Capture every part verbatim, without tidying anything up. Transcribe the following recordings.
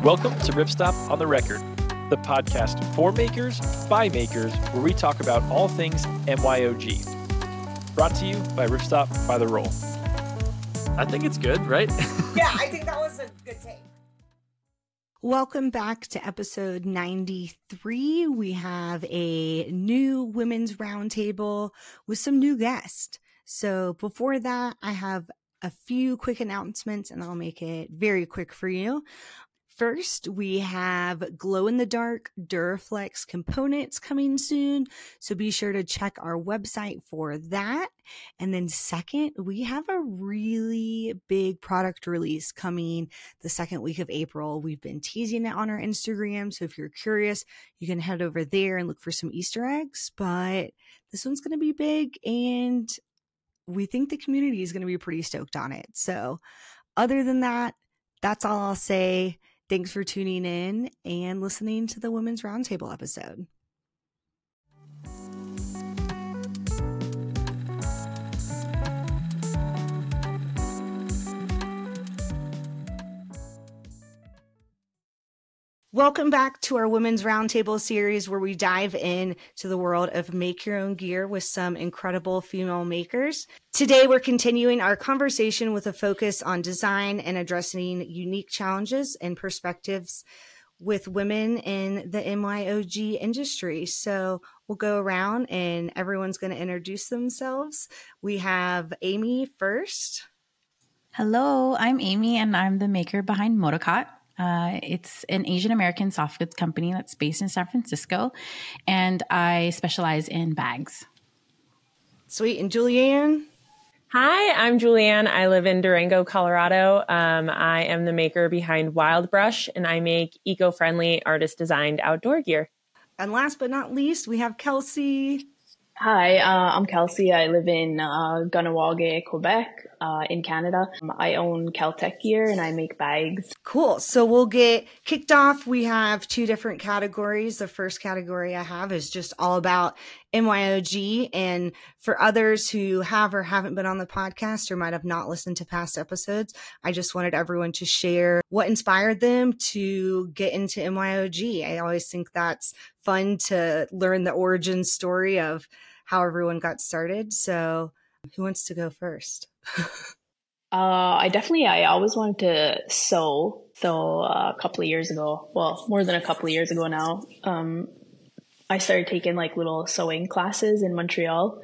Welcome to Ripstop on the Record, the podcast for makers, by makers, where we talk about all things M Y O G. Brought to you by Ripstop by The Roll. I think it's good, right? Yeah, I think that was a good take. Welcome back to episode ninety-three. We have a new women's roundtable with some new guests. So before that, I have a few quick announcements and I'll make it very quick for you. First, we have glow-in-the-dark Duraflex components coming soon, so be sure to check our website for that. And then second, we have a really big product release coming the second week of April. We've been teasing it on our Instagram, so if you're curious, you can head over there and look for some Easter eggs. But this one's going to be big, and we think the community is going to be pretty stoked on it. So other than that, that's all I'll say. Thanks for tuning in and listening to the Women's Roundtable episode. Welcome back to our Women's Roundtable series, where we dive in to the world of make your own gear with some incredible female makers. Today, we're continuing our conversation with a focus on design and addressing unique challenges and perspectives with women in the M Y O G industry. So we'll go around and everyone's going to introduce themselves. We have Amy first. Hello, I'm Amy and I'm the maker behind Motocot. Uh, it's an Asian American soft goods company that's based in San Francisco, and I specialize in bags. Sweet. And Julianne? Hi, I'm Julianne. I live in Durango, Colorado. Um, I am the maker behind Wild Brush, and I make eco-friendly, artist-designed outdoor gear. And last but not least, we have Kelsey. Hi, uh, I'm Kelsey. I live in uh, Kahnawake, Quebec, uh, in Canada. I own Caltech Gear and I make bags. Cool. So we'll get kicked off. We have two different categories. The first category I have is just all about M Y O G. And for others who have or haven't been on the podcast or might have not listened to past episodes, I just wanted everyone to share what inspired them to get into M Y O G. I always think that's fun to learn the origin story of how everyone got started. So who wants to go first? uh, I definitely, I always wanted to sew. So uh, a couple of years ago, well, more than a couple of years ago now, um, I started taking like little sewing classes in Montreal.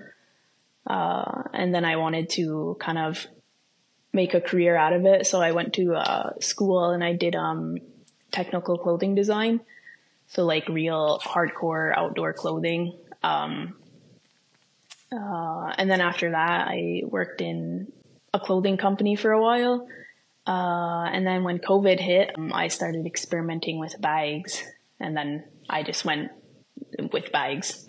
Uh, and then I wanted to kind of make a career out of it. So I went to uh, school and I did um, technical clothing design. So like real hardcore outdoor clothing. Um, uh, and then after that, I worked in a clothing company for a while. Uh, and then when COVID hit, um, I started experimenting with bags. And then I just went with bags.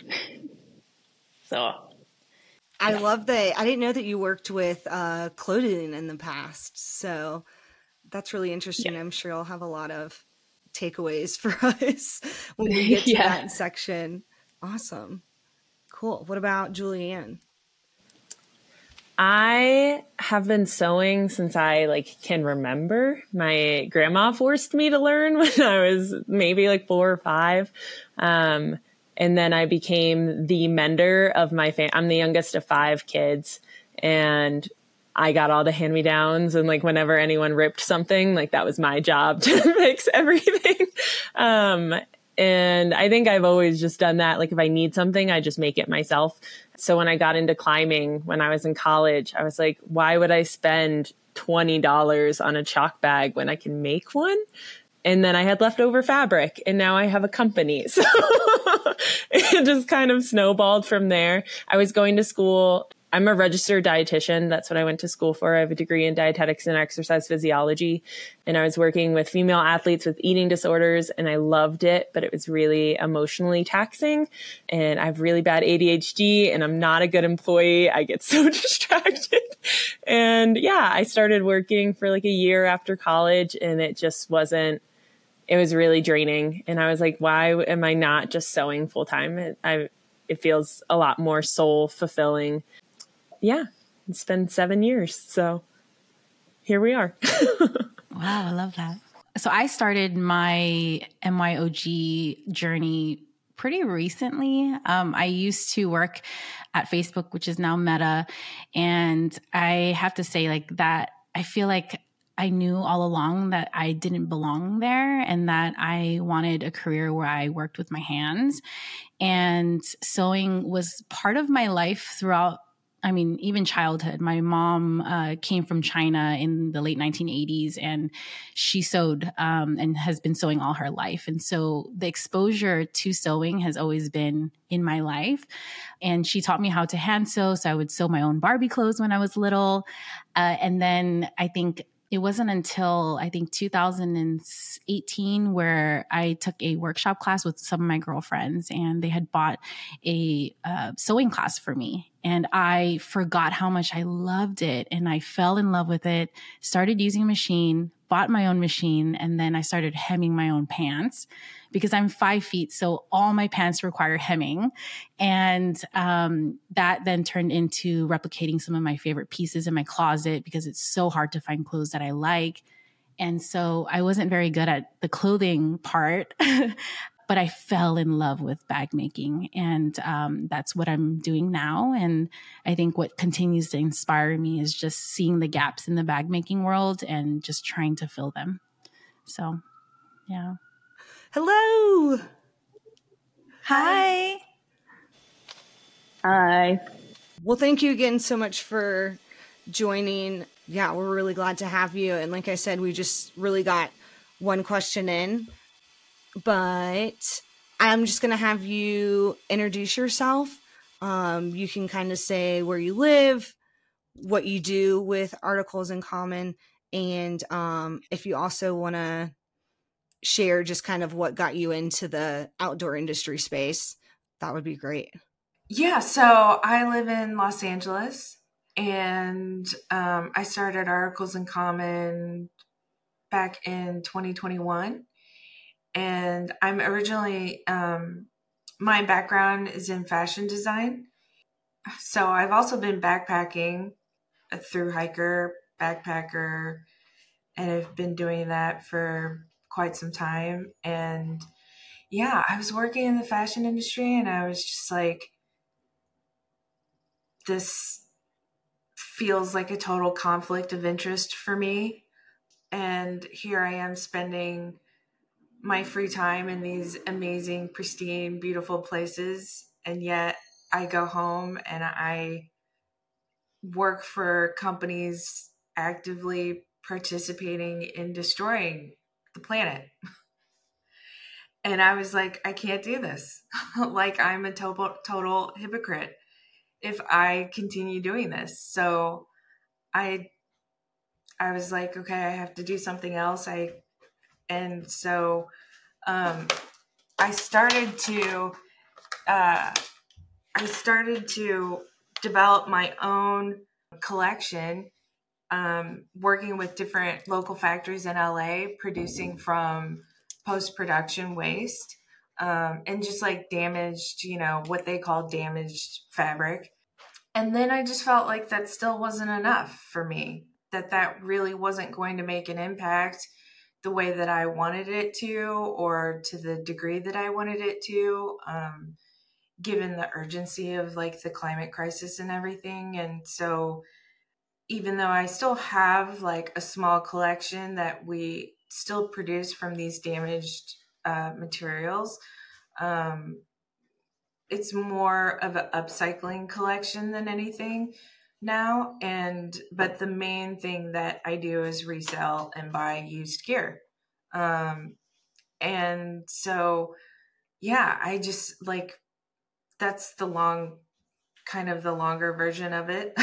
So. I yeah. love that. I didn't know that you worked with uh, clothing in the past. So that's really interesting. Yeah. I'm sure you'll have a lot of takeaways for us when we get to yeah. that section. Awesome. Cool. What about Julianne? I have been sewing since I like can remember. My grandma forced me to learn when I was maybe like four or five. Um, and then I became the mender of my family. I'm the youngest of five kids, and I got all the hand-me-downs, and like whenever anyone ripped something, like that was my job to fix everything. Um, and I think I've always just done that. Like if I need something, I just make it myself. So when I got into climbing, when I was in college, I was like, why would I spend twenty dollars on a chalk bag when I can make one? And then I had leftover fabric, and now I have a company. So it just kind of snowballed from there. I was going to school. I'm a registered dietitian. That's what I went to school for. I have a degree in dietetics and exercise physiology. And I was working with female athletes with eating disorders, and I loved it, but it was really emotionally taxing. And I have really bad A D H D, and I'm not a good employee. I get so distracted. And yeah, I started working for like a year after college, and it just wasn't, it was really draining. And I was like, why am I not just sewing full time? It, I, it feels a lot more soul fulfilling. Yeah, it's been seven years. So here we are. Wow, I love that. So I started my M Y O G journey pretty recently. Um, I used to work at Facebook, which is now Meta. And I have to say like that, I feel like I knew all along that I didn't belong there and that I wanted a career where I worked with my hands. And sewing was part of my life throughout, I mean, even childhood. My mom uh, came from China in the late nineteen eighties, and she sewed um, and has been sewing all her life. And so the exposure to sewing has always been in my life. And she taught me how to hand sew. So I would sew my own Barbie clothes when I was little. Uh, and then I think it wasn't until I think two thousand eighteen where I took a workshop class with some of my girlfriends, and they had bought a uh, sewing class for me. And I forgot how much I loved it. And I fell in love with it, started using a machine, bought my own machine, and then I started hemming my own pants because I'm five feet. So all my pants require hemming. And um, that then turned into replicating some of my favorite pieces in my closet because it's so hard to find clothes that I like. And so I wasn't very good at the clothing part, but I fell in love with bag making. And um, that's what I'm doing now. And I think what continues to inspire me is just seeing the gaps in the bag making world and just trying to fill them. So, yeah. Hello. Hi. Hi. Well, thank you again so much for joining. Yeah, we're really glad to have you. And like I said, we just really got one question in, but I'm just going to have you introduce yourself. Um, you can kind of say where you live, what you do with Articles in Common, and um, if you also want to share just kind of what got you into the outdoor industry space, that would be great. Yeah, so I live in Los Angeles, and um, I started Articles in Common back in twenty twenty-one. And I'm originally, um, my background is in fashion design. So I've also been backpacking through hiker, backpacker, and I've been doing that for quite some time. And yeah, I was working in the fashion industry, and I was just like, this feels like a total conflict of interest for me. And here I am spending my free time in these amazing, pristine, beautiful places. And yet I go home and I work for companies actively participating in destroying the planet. And I was like, I can't do this. Like, I'm a total, total hypocrite if I continue doing this. So I, I was like, okay, I have to do something else. I, and so, um, I started to, uh, I started to develop my own collection, um, working with different local factories in L A, producing from post-production waste, um, and just like damaged, you know, what they call damaged fabric. And then I just felt like that still wasn't enough for me, that that really wasn't going to make an impact the way that I wanted it to, or to the degree that I wanted it to, um, given the urgency of like the climate crisis and everything. And so even though I still have like a small collection that we still produce from these damaged uh, materials, um, it's more of an upcycling collection than anything now. And, but the main thing that I do is resell and buy used gear. Um, and so, yeah, I just like, that's the long, kind of the longer version of it.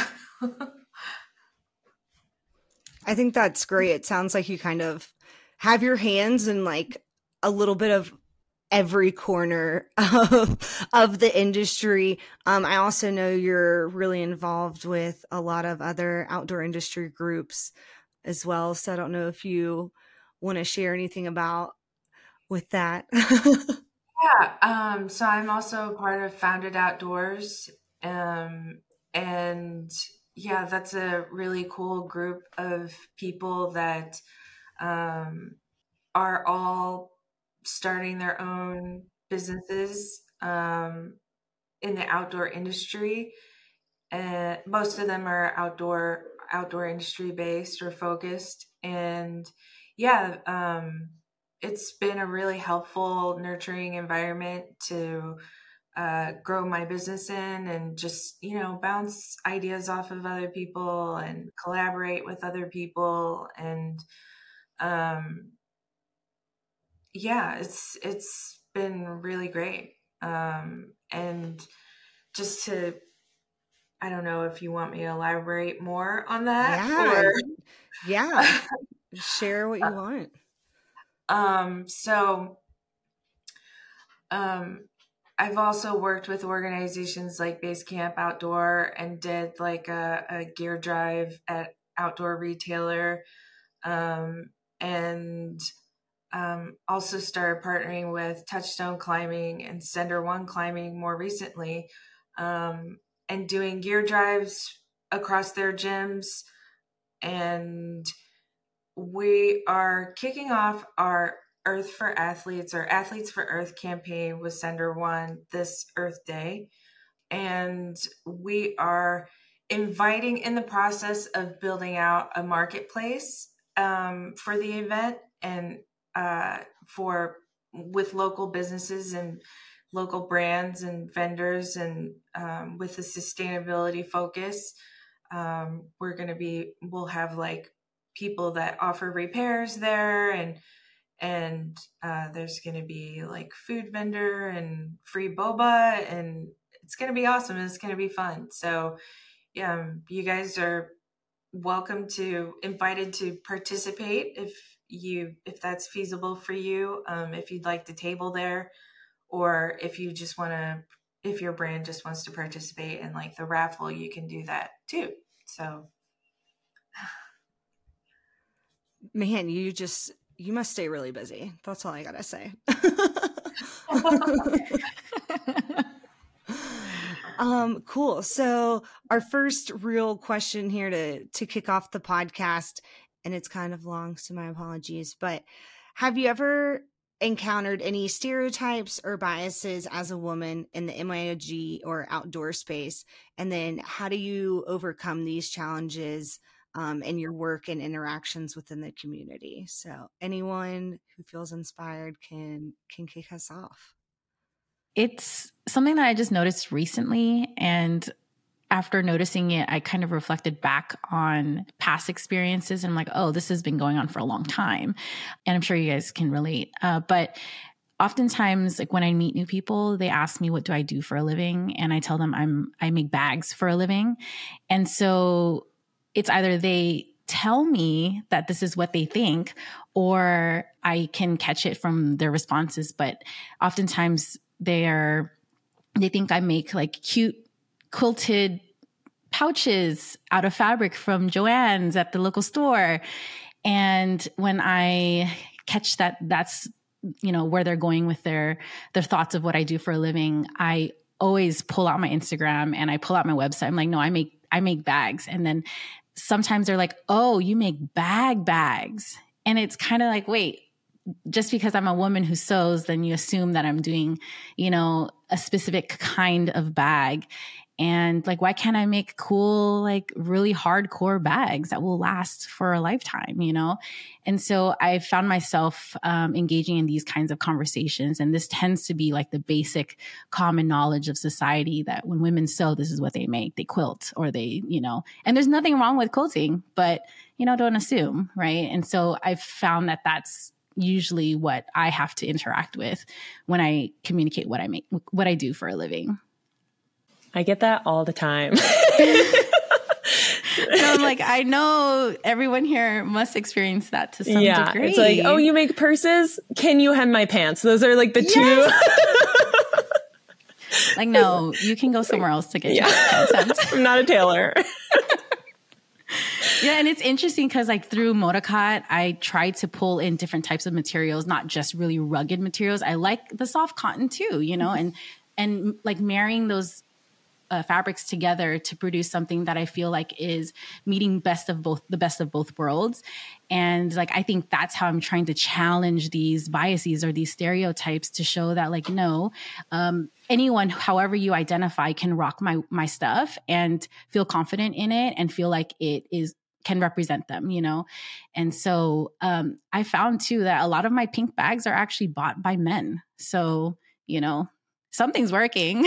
I think that's great. It sounds like you kind of have your hands in like a little bit of every corner of, of the industry. Um, I also know you're really involved with a lot of other outdoor industry groups as well. So I don't know if you want to share anything about with that. Yeah. Um, so I'm also part of Founded Outdoors. Um, and yeah, that's a really cool group of people that, um, are all starting their own businesses um, in the outdoor industry. And most of them are outdoor outdoor industry based or focused. And yeah, um, it's been a really helpful, nurturing environment to uh, grow my business in, and just, you know, bounce ideas off of other people and collaborate with other people. And um, yeah, it's it's been really great. Um, and just to, I don't know if you want me to elaborate more on that. Yeah. Or... yeah. Share what you want. Um, so, um, I've also worked with organizations like Basecamp Outdoor, and did like a, a gear drive at Outdoor Retailer. Um, and, um, also started partnering with Touchstone Climbing and Sender One Climbing more recently. Um, and doing gear drives across their gyms. And we are kicking off our Earth for Athletes, or Athletes for Earth campaign with Sender One this Earth Day. And we are inviting, in the process of building out a marketplace um, for the event, and uh, for with local businesses and local brands and vendors, and um, with a sustainability focus. Um, we're going to be, we'll have like people that offer repairs there, and, and uh, there's going to be like food vendor and free boba, and it's going to be awesome. And it's going to be fun. So um, you guys are welcome to, invited to participate if you, if that's feasible for you. Um, if you'd like to table there, or if you just want to, if your brand just wants to participate in like the raffle, you can do that too. So, man, you just, you must stay really busy. That's all I gotta say. um, cool. So our first real question here to to kick off the podcast, and it's kind of long, so my apologies, but have you ever encountered any stereotypes or biases as a woman in the M Y O G or outdoor space? And then how do you overcome these challenges um, in your work and interactions within the community? So anyone who feels inspired can can kick us off. It's something that I just noticed recently, and after noticing it, I kind of reflected back on past experiences, and I'm like, oh, this has been going on for a long time. And I'm sure you guys can relate. Uh, but oftentimes, like when I meet new people, they ask me, what do I do for a living? And I tell them I'm, I make bags for a living. And so it's either they tell me that this is what they think, or I can catch it from their responses. But oftentimes they are, they think I make like cute quilted pouches out of fabric from Joann's at the local store. And when I catch that that's, you know, where they're going with their, their thoughts of what I do for a living, I always pull out my Instagram and I pull out my website. I'm like, no, I make, I make bags. And then sometimes they're like, oh, you make bag bags. And it's kind of like, wait, just because I'm a woman who sews, then you assume that I'm doing, you know, a specific kind of bag. And like, why can't I make cool, like really hardcore bags that will last for a lifetime, you know? And so I found myself um, engaging in these kinds of conversations. And this tends to be like the basic common knowledge of society that when women sew, this is what they make. They quilt, or they, you know, and there's nothing wrong with quilting, but, you know, don't assume, right? And so I've found that that's usually what I have to interact with when I communicate what I make, what I do for a living. I get that all the time. So I'm like, I know everyone here must experience that to some yeah, degree. It's like, oh, you make purses? Can you hem my pants? Those are like the yes. two. Like, no, you can go somewhere else to get yeah. your pants hemmed. I'm not a tailor. Yeah, and it's interesting because like through Motorcot, I tried to pull in different types of materials, not just really rugged materials. I like the soft cotton too, you know, and and like marrying those uh, fabrics together to produce something that I feel like is meeting best of both, the best of both worlds. And like, I think that's how I'm trying to challenge these biases or these stereotypes to show that like, no, um, anyone, however you identify, can rock my, my stuff and feel confident in it and feel like it is, can represent them, you know? And so, um, I found too that a lot of my pink bags are actually bought by men. So, you know, something's working.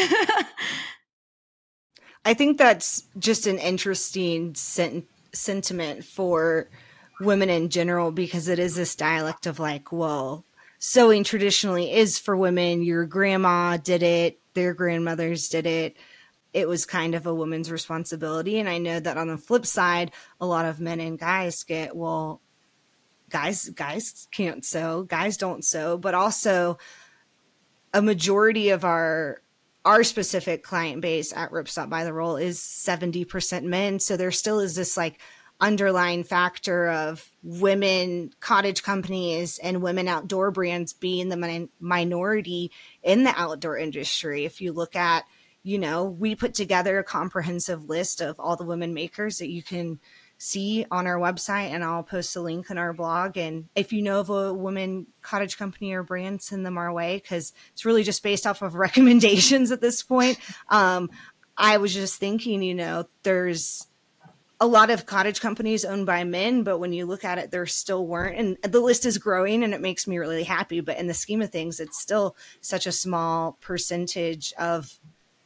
I think that's just an interesting sen- sentiment for women in general, because it is this dialect of like, well, sewing traditionally is for women. Your grandma did it. Their grandmothers did it. It was kind of a woman's responsibility. And I know that on the flip side, a lot of men and guys get, well, guys, guys can't sew, guys don't sew, but also a majority of our our specific client base at Ripstop by the Roll is seventy percent men. So there still is this like underlying factor of women cottage companies and women outdoor brands being the min- minority in the outdoor industry. If you look at, you know, we put together a comprehensive list of all the women makers that you can see on our website, and I'll post a link on our blog. And if you know of a woman cottage company or brand, send them our way, because it's really just based off of recommendations at this point. Um, I was just thinking, you know, there's a lot of cottage companies owned by men, but when you look at it, there still weren't. And the list is growing and it makes me really happy. But in the scheme of things, it's still such a small percentage of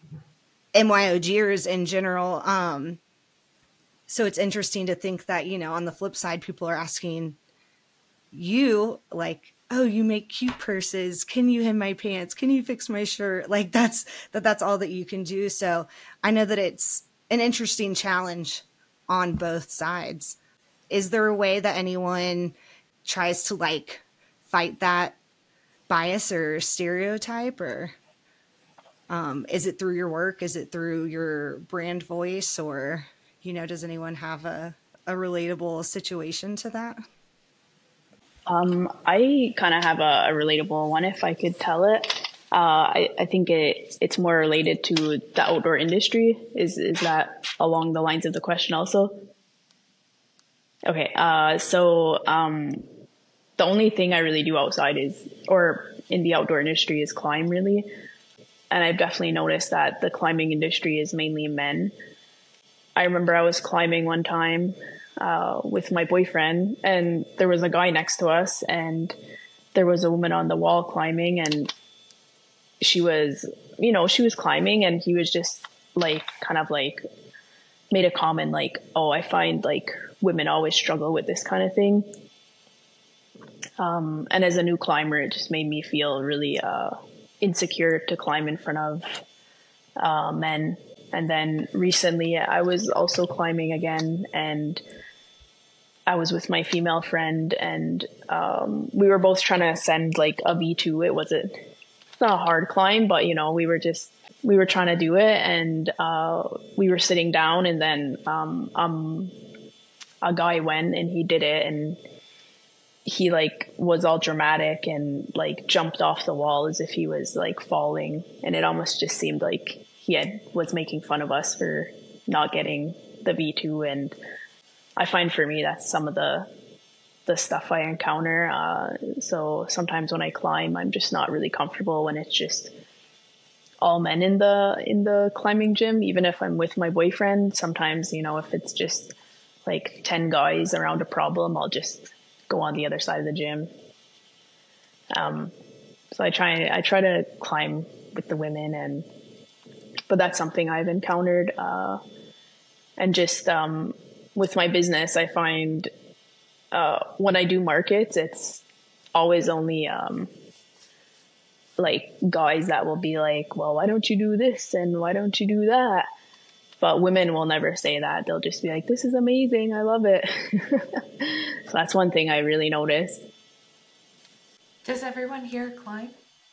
M Y O Gers in general. Um, So it's interesting to think that, you know, on the flip side, people are asking you like, oh, you make cute purses. Can you hem my pants? Can you fix my shirt? Like that's, that that's all that you can do. So I know that it's an interesting challenge on both sides. Is there a way that anyone tries to like fight that bias or stereotype, or um, is it through your work? Is it through your brand voice, or, you know, does anyone have a, a relatable situation to that? Um, I kind of have a, a relatable one, if I could tell it. Uh, I, I think it, it's more related to the outdoor industry. Is is that along the lines of the question also? Okay, uh, so um, the only thing I really do outside is, or in the outdoor industry, is climb, really. And I've definitely noticed that the climbing industry is mainly men. I remember I was climbing one time uh, with my boyfriend, and there was a guy next to us, and there was a woman on the wall climbing, and she was, you know, she was climbing, and he was just like, kind of like made a comment like, oh, I find like women always struggle with this kind of thing. Um, and as a new climber, it just made me feel really uh, insecure to climb in front of uh, men. And then recently I was also climbing again, and I was with my female friend, and um, we were both trying to ascend like a V two. It wasn't, it's not a hard climb, but you know, we were just, we were trying to do it, and uh, we were sitting down, and then um, um, a guy went and he did it, and he like was all dramatic and like jumped off the wall as if he was like falling. And it almost just seemed like he had, was making fun of us for not getting the V two. And I find for me, that's some of the, the stuff I encounter. Uh, so sometimes when I climb, I'm just not really comfortable when it's just all men in the, in the climbing gym. Even if I'm with my boyfriend, sometimes, you know, if it's just like ten guys around a problem, I'll just go on the other side of the gym. Um, so I try, I try to climb with the women, and, but that's something I've encountered. Uh, and just, um, with my business, I find, uh, when I do markets, it's always only, um, like guys that will be like, well, why don't you do this? And why don't you do that? But women will never say that. They'll just be like, this is amazing. I love it. So that's one thing I really noticed. Does everyone here climb?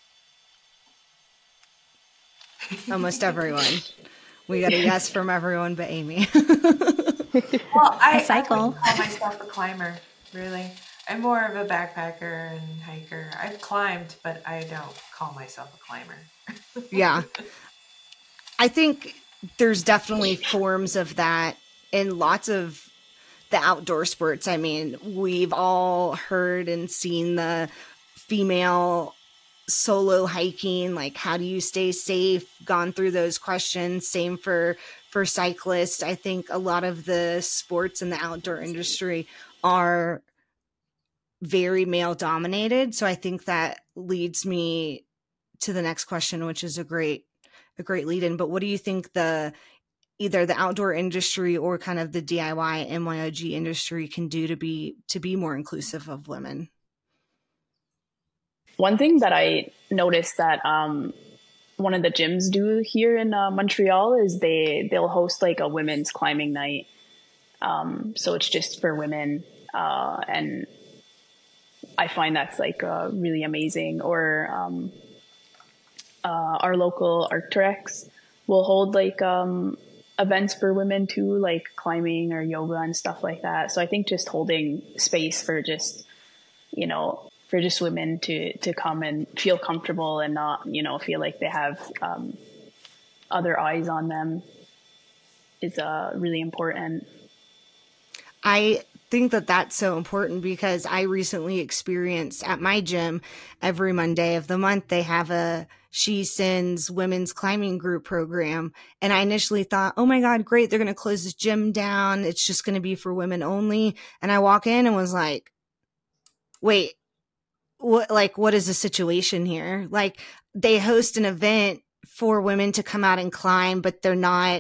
Almost everyone. We got a yes from everyone but Amy. Well, I, I cycle. I wouldn't call myself a climber, really. I'm more of a backpacker and hiker. I've climbed, but I don't call myself a climber. Yeah. I think there's definitely forms of that in lots of the outdoor sports. I mean, we've all heard and seen the female solo hiking, like how do you stay safe, gone through those questions. Same for for cyclists. I think a lot of the sports in the outdoor industry are very male dominated. So I think that leads me to the next question, which is a great a great lead in. But what do you think the either the outdoor industry or kind of the D I Y M Y O G industry can do to be to be more inclusive of women? One thing that I noticed that um, one of the gyms do here in uh, Montreal is they they'll host like a women's climbing night. Um, so it's just for women, uh, and I find that's like uh, really amazing. Or um, uh, our local Arc'teryx will hold like um, events for women too, like climbing or yoga and stuff like that. So I think just holding space for just, you know, for just women to, to come and feel comfortable and not, you know, feel like they have um, other eyes on them is uh, really important. I think that that's so important because I recently experienced at my gym every Monday of the month, they have a She Sends women's climbing group program. And I initially thought, oh my God, great. They're going to close this gym down. It's just going to be for women only. And I walk in and was like, wait, what, like, what is the situation here? Like they host an event for women to come out and climb, but they're not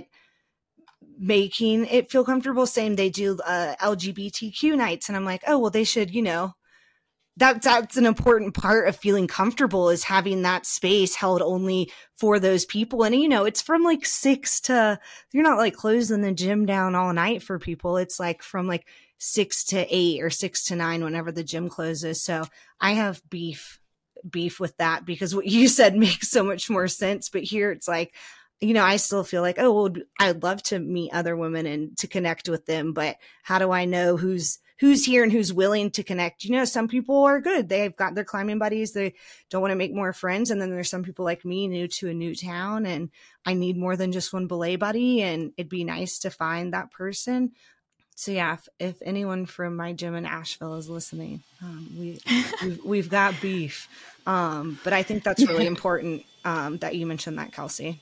making it feel comfortable. Same, they do uh, L G B T Q nights. And I'm like, oh, well, they should, you know, that, that's an important part of feeling comfortable is having that space held only for those people. And, you know, it's from like six to, you're not like closing the gym down all night for people. It's like from like six to eight or six to nine whenever the gym closes. So I have beef, beef with that because what you said makes so much more sense. But here it's like, you know, I still feel like, oh, well, I'd love to meet other women and to connect with them. But how do I know who's who's here and who's willing to connect? You know, some people are good. They've got their climbing buddies. They don't want to make more friends. And then there's some people like me, new to a new town, and I need more than just one belay buddy. And it'd be nice to find that person. So yeah, if, if anyone from my gym in Asheville is listening, um, we we've, we've got beef. Um, but I think that's really important um, that you mentioned that, Kelsey.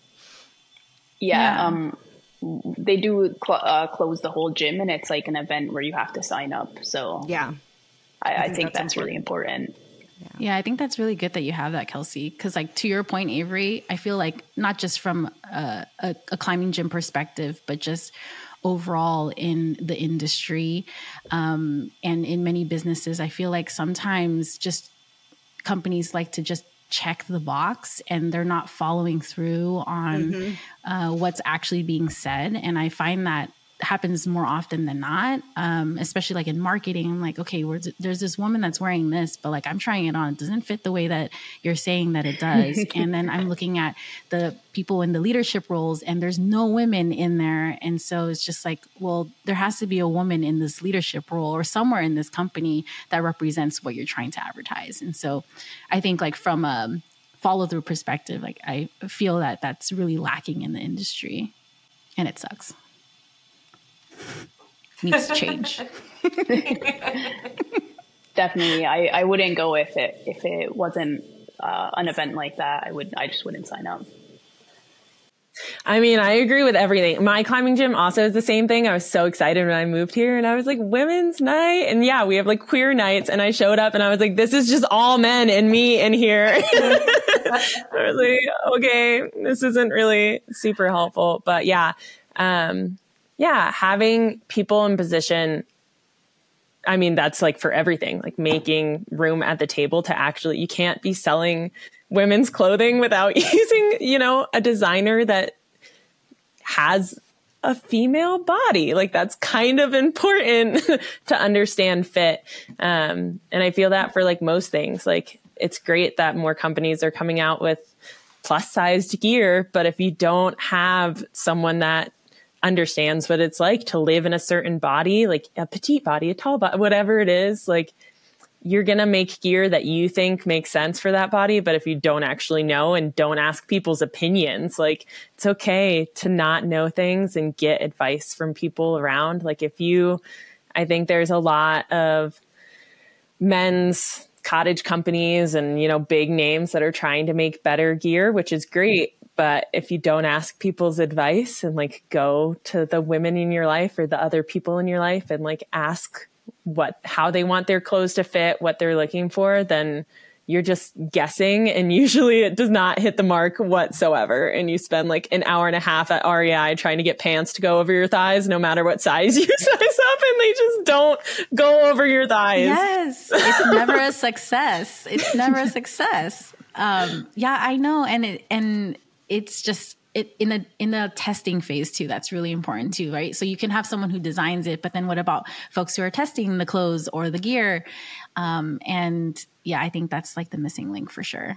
Yeah, yeah. Um, they do cl- uh, close the whole gym, and it's like an event where you have to sign up. So yeah, I, I think, I think that's, that's really important. Yeah. yeah, I think that's really good that you have that, Kelsey. Because like to your point, Avery, I feel like not just from a, a, a climbing gym perspective, but just overall in the industry um, and in many businesses, I feel like sometimes just companies like to just check the box and they're not following through on mm-hmm. uh, what's actually being said. And I find that happens more often than not, um, especially like in marketing. I'm like, okay, we're, there's this woman that's wearing this, but like I'm trying it on. It doesn't fit the way that you're saying that it does. And then I'm looking at the people in the leadership roles and there's no women in there. And so it's just like, well, there has to be a woman in this leadership role or somewhere in this company that represents what you're trying to advertise. And so I think like from a follow through perspective, like I feel that that's really lacking in the industry and it sucks. Needs to change. Definitely. I, I wouldn't go if it if it wasn't uh, an event like that. I would I just wouldn't sign up. I mean, I agree with everything. My climbing gym also is the same thing. I was so excited when I moved here and I was like, women's night. And yeah, we have like queer nights. And I showed up and I was like, this is just all men and me in here. I was like, okay, this isn't really super helpful. But yeah, um, yeah, having people in position, I mean, that's like for everything, like making room at the table to actually, you can't be selling women's clothing without using, you know, a designer that has a female body. Like that's kind of important to understand fit. Um, and I feel that for like most things, like it's great that more companies are coming out with plus sized gear, but if you don't have someone that understands what it's like to live in a certain body, like a petite body, a tall body, whatever it is, like you're going to make gear that you think makes sense for that body. But if you don't actually know and don't ask people's opinions, like it's okay to not know things and get advice from people around. Like if you, I think there's a lot of men's cottage companies and, you know, big names that are trying to make better gear, which is great. But if you don't ask people's advice and like go to the women in your life or the other people in your life and like ask what, how they want their clothes to fit, what they're looking for, then you're just guessing. And usually it does not hit the mark whatsoever. And you spend like an hour and a half at R E I trying to get pants to go over your thighs, no matter what size you size up, and they just don't go over your thighs. Yes. It's never a success. It's never a success. Um, yeah, I know. And it, and it's just, it in a in a testing phase too. That's really important too, right? So you can have someone who designs it, but then what about folks who are testing the clothes or the gear? Um, and yeah, I think that's like the missing link for sure.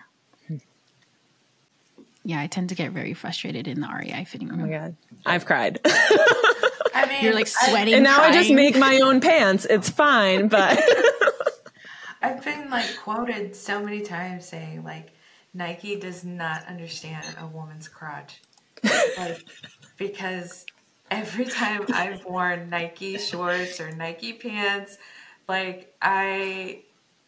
Yeah, I tend to get very frustrated in the R E I fitting room. Oh my God, I've cried. I mean, You're like sweating, and now crying. I just make my own pants. It's fine, but I've been like quoted so many times saying like Nike does not understand a woman's crotch. Like, because every time I've worn Nike shorts or Nike pants, like I,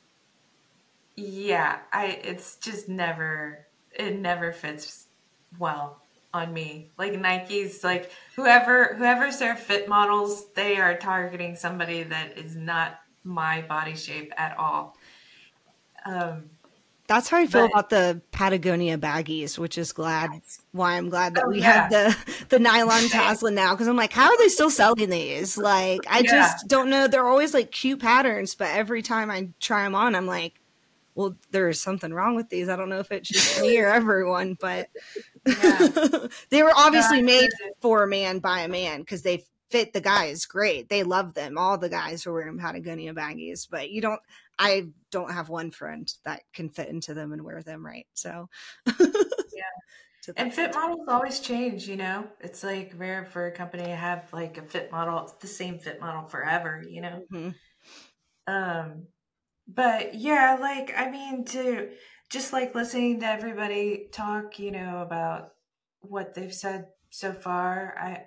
yeah, I, it's just never, it never fits well on me. Like Nike's like whoever, whoever's their fit models, they are targeting somebody that is not my body shape at all. Um, That's how I feel But- about the Patagonia baggies, which is glad why I'm glad that Oh, we yeah. have the the nylon Tasla now, because I'm like, how are they still selling these? Like, I Yeah. just don't know. They're always like cute patterns, but every time I try them on, I'm like, well, there's something wrong with these. I don't know if it's just me or everyone, but Yeah. they were obviously No, I made get it. for a man by a man because they fit the guys great. They love them. All the guys are wearing Patagonia baggies, but you don't. I don't have one friend that can fit into them and wear them right. So, Yeah. So And that's fit it. models always change, you know? It's like rare for a company to have like a fit model, it's the same fit model forever, you know? Mhm. Um, but yeah, like, I mean, to just like listening to everybody talk, you know, about what they've said so far, I,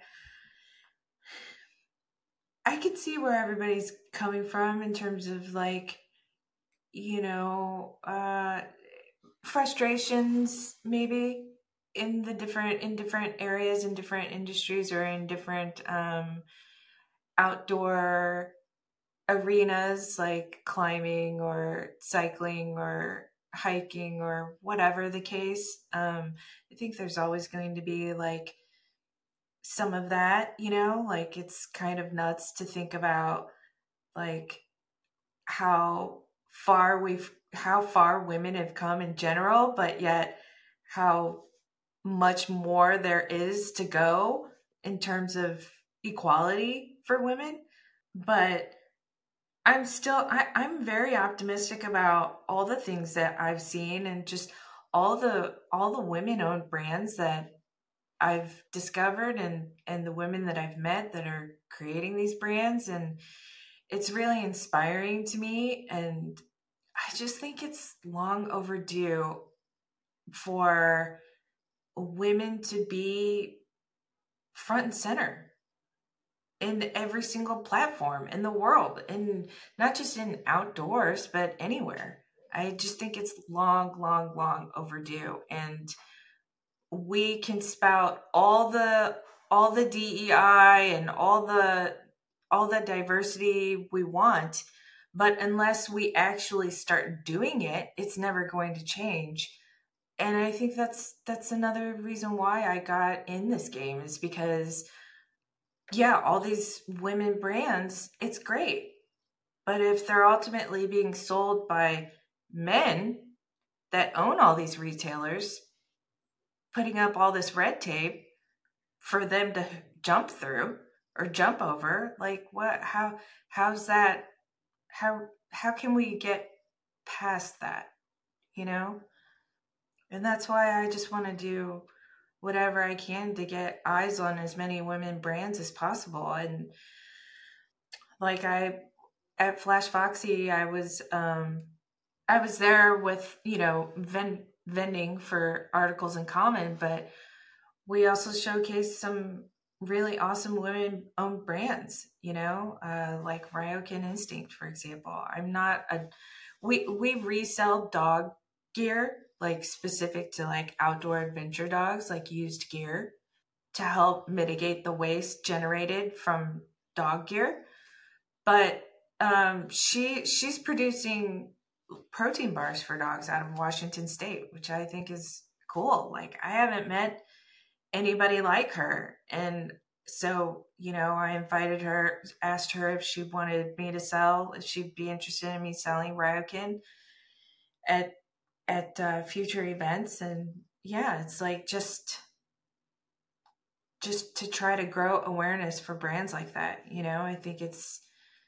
I could see where everybody's coming from in terms of like, you know, uh, frustrations maybe in the different in different areas, in different industries, or in different um, outdoor arenas like climbing or cycling or hiking or whatever the case. Um, I think there's always going to be like some of that, you know, like it's kind of nuts to think about like how far we've how far women have come in general, but yet how much more there is to go in terms of equality for women. But I'm still I, I'm very optimistic about all the things that I've seen and just all the all the women owned brands that I've discovered and and the women that I've met that are creating these brands, and it's really inspiring to me, and I just think it's long overdue for women to be front and center in every single platform in the world, and not just in outdoors, but anywhere. I just think it's long, long, long overdue. And we can spout all the all the D E I and all the all the diversity we want, but unless we actually start doing it, it's never going to change. And I think that's that's another reason why I got in this game, is because yeah, all these women brands, it's great. But if they're ultimately being sold by men that own all these retailers, putting up all this red tape for them to jump through or jump over, like what how how's that how how can we get past that, you know? And that's why I just want to do whatever I can to get eyes on as many women brands as possible. And like I at Flash Foxy, I was um, I was there with, you know, ven- vending for Articles in Common, but we also showcased some really awesome women-owned brands, you know, uh, like Ryokan Instinct, for example. I'm not a we we resell dog gear, like specific to like outdoor adventure dogs, like used gear, to help mitigate the waste generated from dog gear. But um, she she's producing protein bars for dogs out of Washington State, which I think is cool. Like, I haven't met anybody like her. And so, you know, I invited her, asked her if she wanted me to sell, if she'd be interested in me selling Ryokan at at uh, future events. And yeah, it's like just just to try to grow awareness for brands like that. You know, I think it's,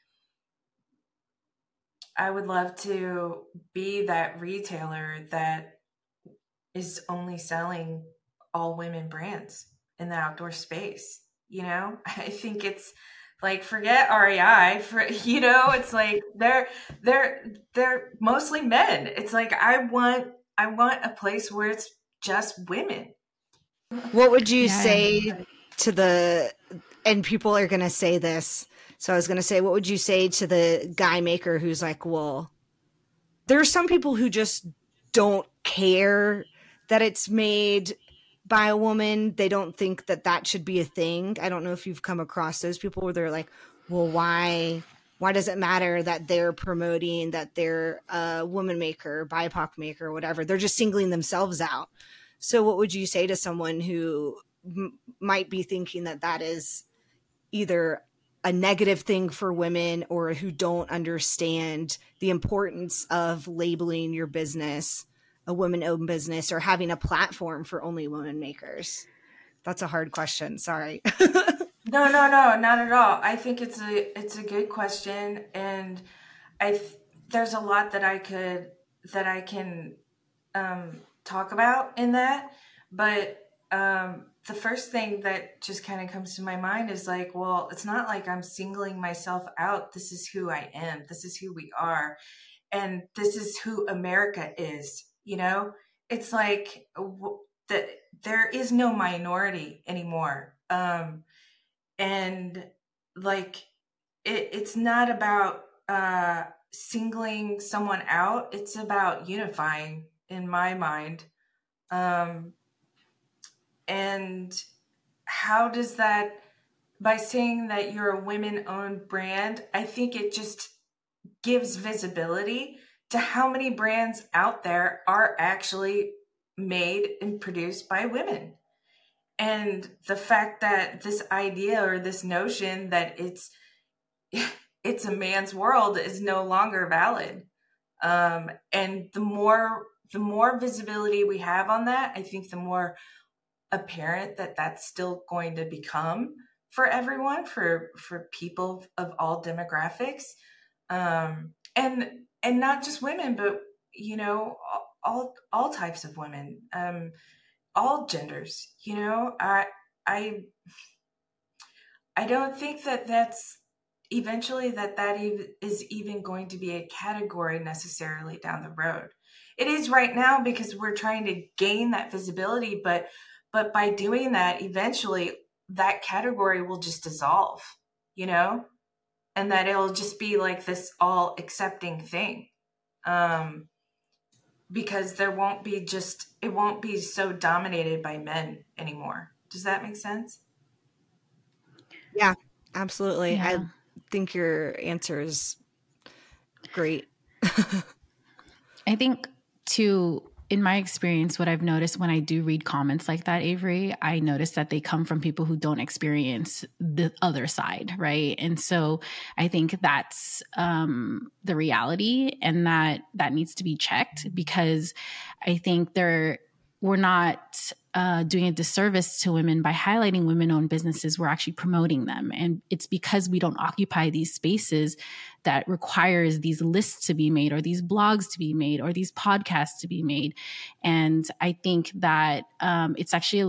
I would love to be that retailer that is only selling all women brands in the outdoor space. You know, I think it's like, forget R E I, for, you know, it's like they're, they're, they're mostly men. It's like, I want, I want a place where it's just women. What would you Yeah. say to the, and people are going to say this, so I was going to say, what would you say to the guy maker who's like, well, there are some people who just don't care that it's made by a woman. They don't think that that should be a thing. I don't know if you've come across those people where they're like, well, why, why does it matter that they're promoting that they're a woman maker, B I P O C maker, whatever? They're just singling themselves out. So what would you say to someone who m- might be thinking that that is either a negative thing for women, or who don't understand the importance of labeling your business a women-owned business or having a platform for only women makers? That's a hard question. Sorry. No, no, no, not at all. I think it's a it's a good question, and I th- there's a lot that I could that I can um, talk about in that. But um, the first thing that just kind of comes to my mind is like, well, it's not like I'm singling myself out. This is who I am. This is who we are, and this is who America is. You know, it's like w- that. There is no minority anymore. Um, And like, it, it's not about uh, singling someone out. It's about unifying, in my mind. Um, and how does that, by saying that you're a women-owned brand, I think it just gives visibility to how many brands out there are actually made and produced by women. And the fact that this idea or this notion that it's it's a man's world is no longer valid. Um, and the more the more visibility we have on that, I think the more apparent that that's still going to become for everyone, for for people of all demographics, um, and and not just women, but you know, all all types of women. Um, all genders, you know, I, I, I don't think that that's eventually that that is even going to be a category necessarily down the road. It is right now because we're trying to gain that visibility, but, but by doing that, eventually that category will just dissolve, you know, and that it'll just be like this all accepting thing. Um, because there won't be just, it won't be so dominated by men anymore. Does that make sense? Yeah, absolutely. Yeah. I think your answer is great. I think too, in my experience, what I've noticed when I do read comments like that, Avery, I notice that they come from people who don't experience the other side, right? And so I think that's um, the reality, and that that needs to be checked, because I think there we're not uh, doing a disservice to women by highlighting women-owned businesses. We're actually promoting them. And it's because we don't occupy these spaces that requires these lists to be made, or these blogs to be made, or these podcasts to be made. And I think that um, it's actually a little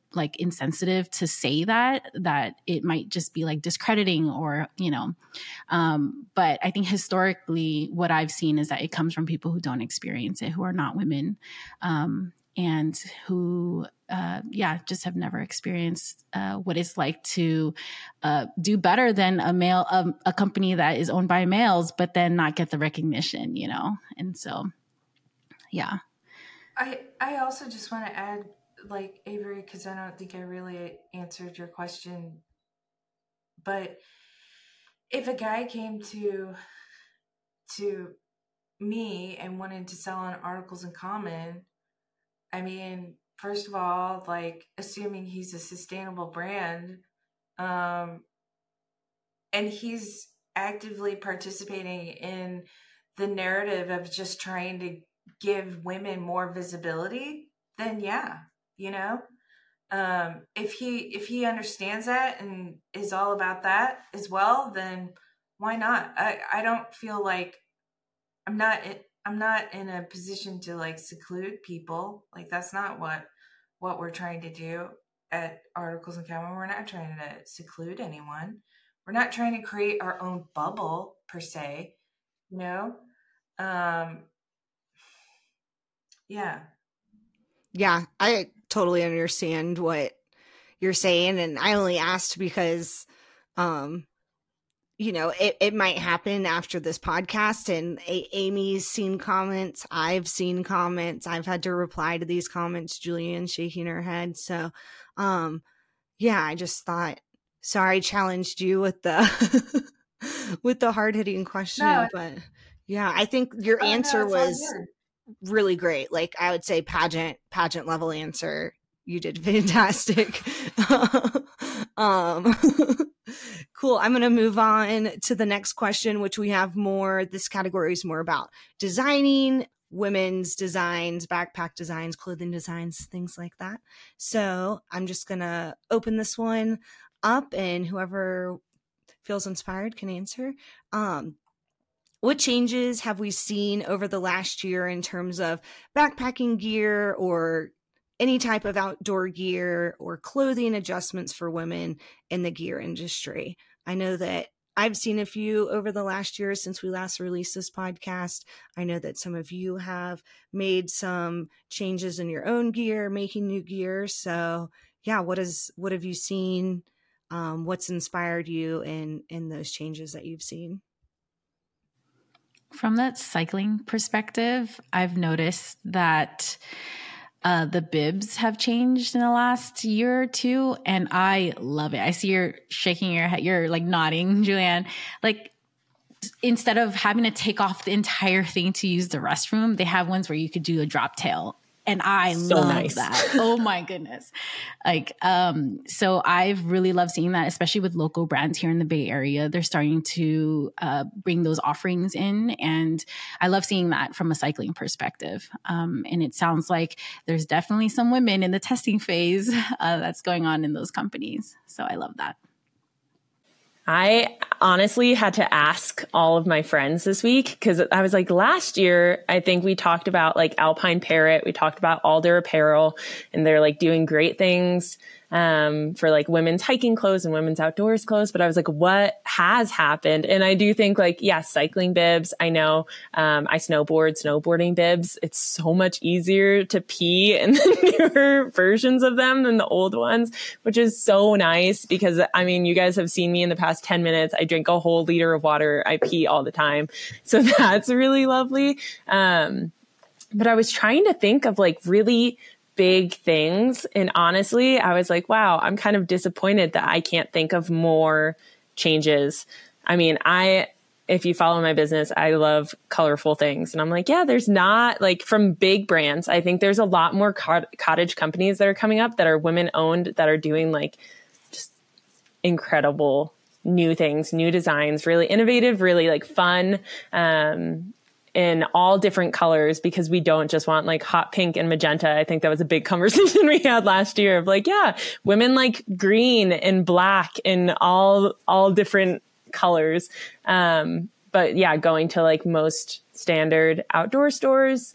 like insensitive to say that, that it might just be like discrediting or, you know, um, but I think historically what I've seen is that it comes from people who don't experience it, who are not women, um, and who, uh, yeah, just have never experienced uh, what it's like to uh, do better than a male, um, a company that is owned by males, but then not get the recognition, you know? And so, yeah. I, I also just want to add, like, Avery, because I don't think I really answered your question, but if a guy came to to me and wanted to sell on Articles in Common, I mean, first of all, like, assuming he's a sustainable brand, um, and he's actively participating in the narrative of just trying to give women more visibility, then yeah, you know, um, if he if he understands that and is all about that as well, then why not? I, I don't feel like I'm not I'm not in a position to like seclude people. Like, that's not what what we're trying to do at Articles in Common. We're not trying to seclude anyone. We're not trying to create our own bubble per se, you know? Um, yeah. Yeah, I totally understand what you're saying. And I only asked because, um, you know, it, it might happen after this podcast, and a- Amy's seen comments. I've seen comments. I've had to reply to these comments. Julian's shaking her head. So, um, yeah, I just thought, sorry, challenged you with the, with the hard hitting question, No. but yeah, I think your Oh, no, answer it's all was good. really great. Like, I would say pageant, pageant level answer. You did fantastic. um, cool. I'm going to move on to the next question, which we have more. This category is more about designing, women's designs, backpack designs, clothing designs, things like that. So I'm just going to open this one up, and whoever feels inspired can answer. Um, What changes have we seen over the last year in terms of backpacking gear or any type of outdoor gear or clothing adjustments for women in the gear industry? I know that I've seen a few over the last year since we last released this podcast. I know that some of you have made some changes in your own gear, making new gear. So yeah, what is, what have you seen? Um, what's inspired you in, in those changes that you've seen? From that cycling perspective, I've noticed that uh, the bibs have changed in the last year or two, and I love it. I see you're shaking your head. You're like nodding, Julianne. Like, instead of having to take off the entire thing to use the restroom, they have ones where you could do a drop tail. And I So love nice. that. Oh my goodness. Like, um, so I've really loved seeing that, especially with local brands here in the Bay Area. They're starting to uh, bring those offerings in. And I love seeing that from a cycling perspective. Um, and it sounds like there's definitely some women in the testing phase uh, that's going on in those companies. So I love that. I honestly had to ask all of my friends this week, because I was like, last year, I think we talked about like Alpine Parrot. We talked about Alder Apparel, and they're like doing great things um, for like women's hiking clothes and women's outdoors clothes. But I was like, what has happened? And I do think like, yeah, cycling bibs. I know um, I snowboard, snowboarding bibs. It's so much easier to pee in the newer versions of them than the old ones, which is so nice because, I mean, you guys have seen me in the past ten minutes. I drink a whole liter of water. I pee all the time. So that's really lovely. Um, but I was trying to think of like really big things. And honestly, I was like, wow, I'm kind of disappointed that I can't think of more changes. I mean, I, if you follow my business, I love colorful things. And I'm like, yeah, there's not like from big brands. I think there's a lot more cot- cottage companies that are coming up that are women owned, that are doing like just incredible new things, new designs, really innovative, really like fun. Um, in all different colors, because we don't just want like hot pink and magenta. I think that was a big conversation we had last year of like, yeah, women like green and black and all, all different colors. Um, but yeah, going to like most standard outdoor stores,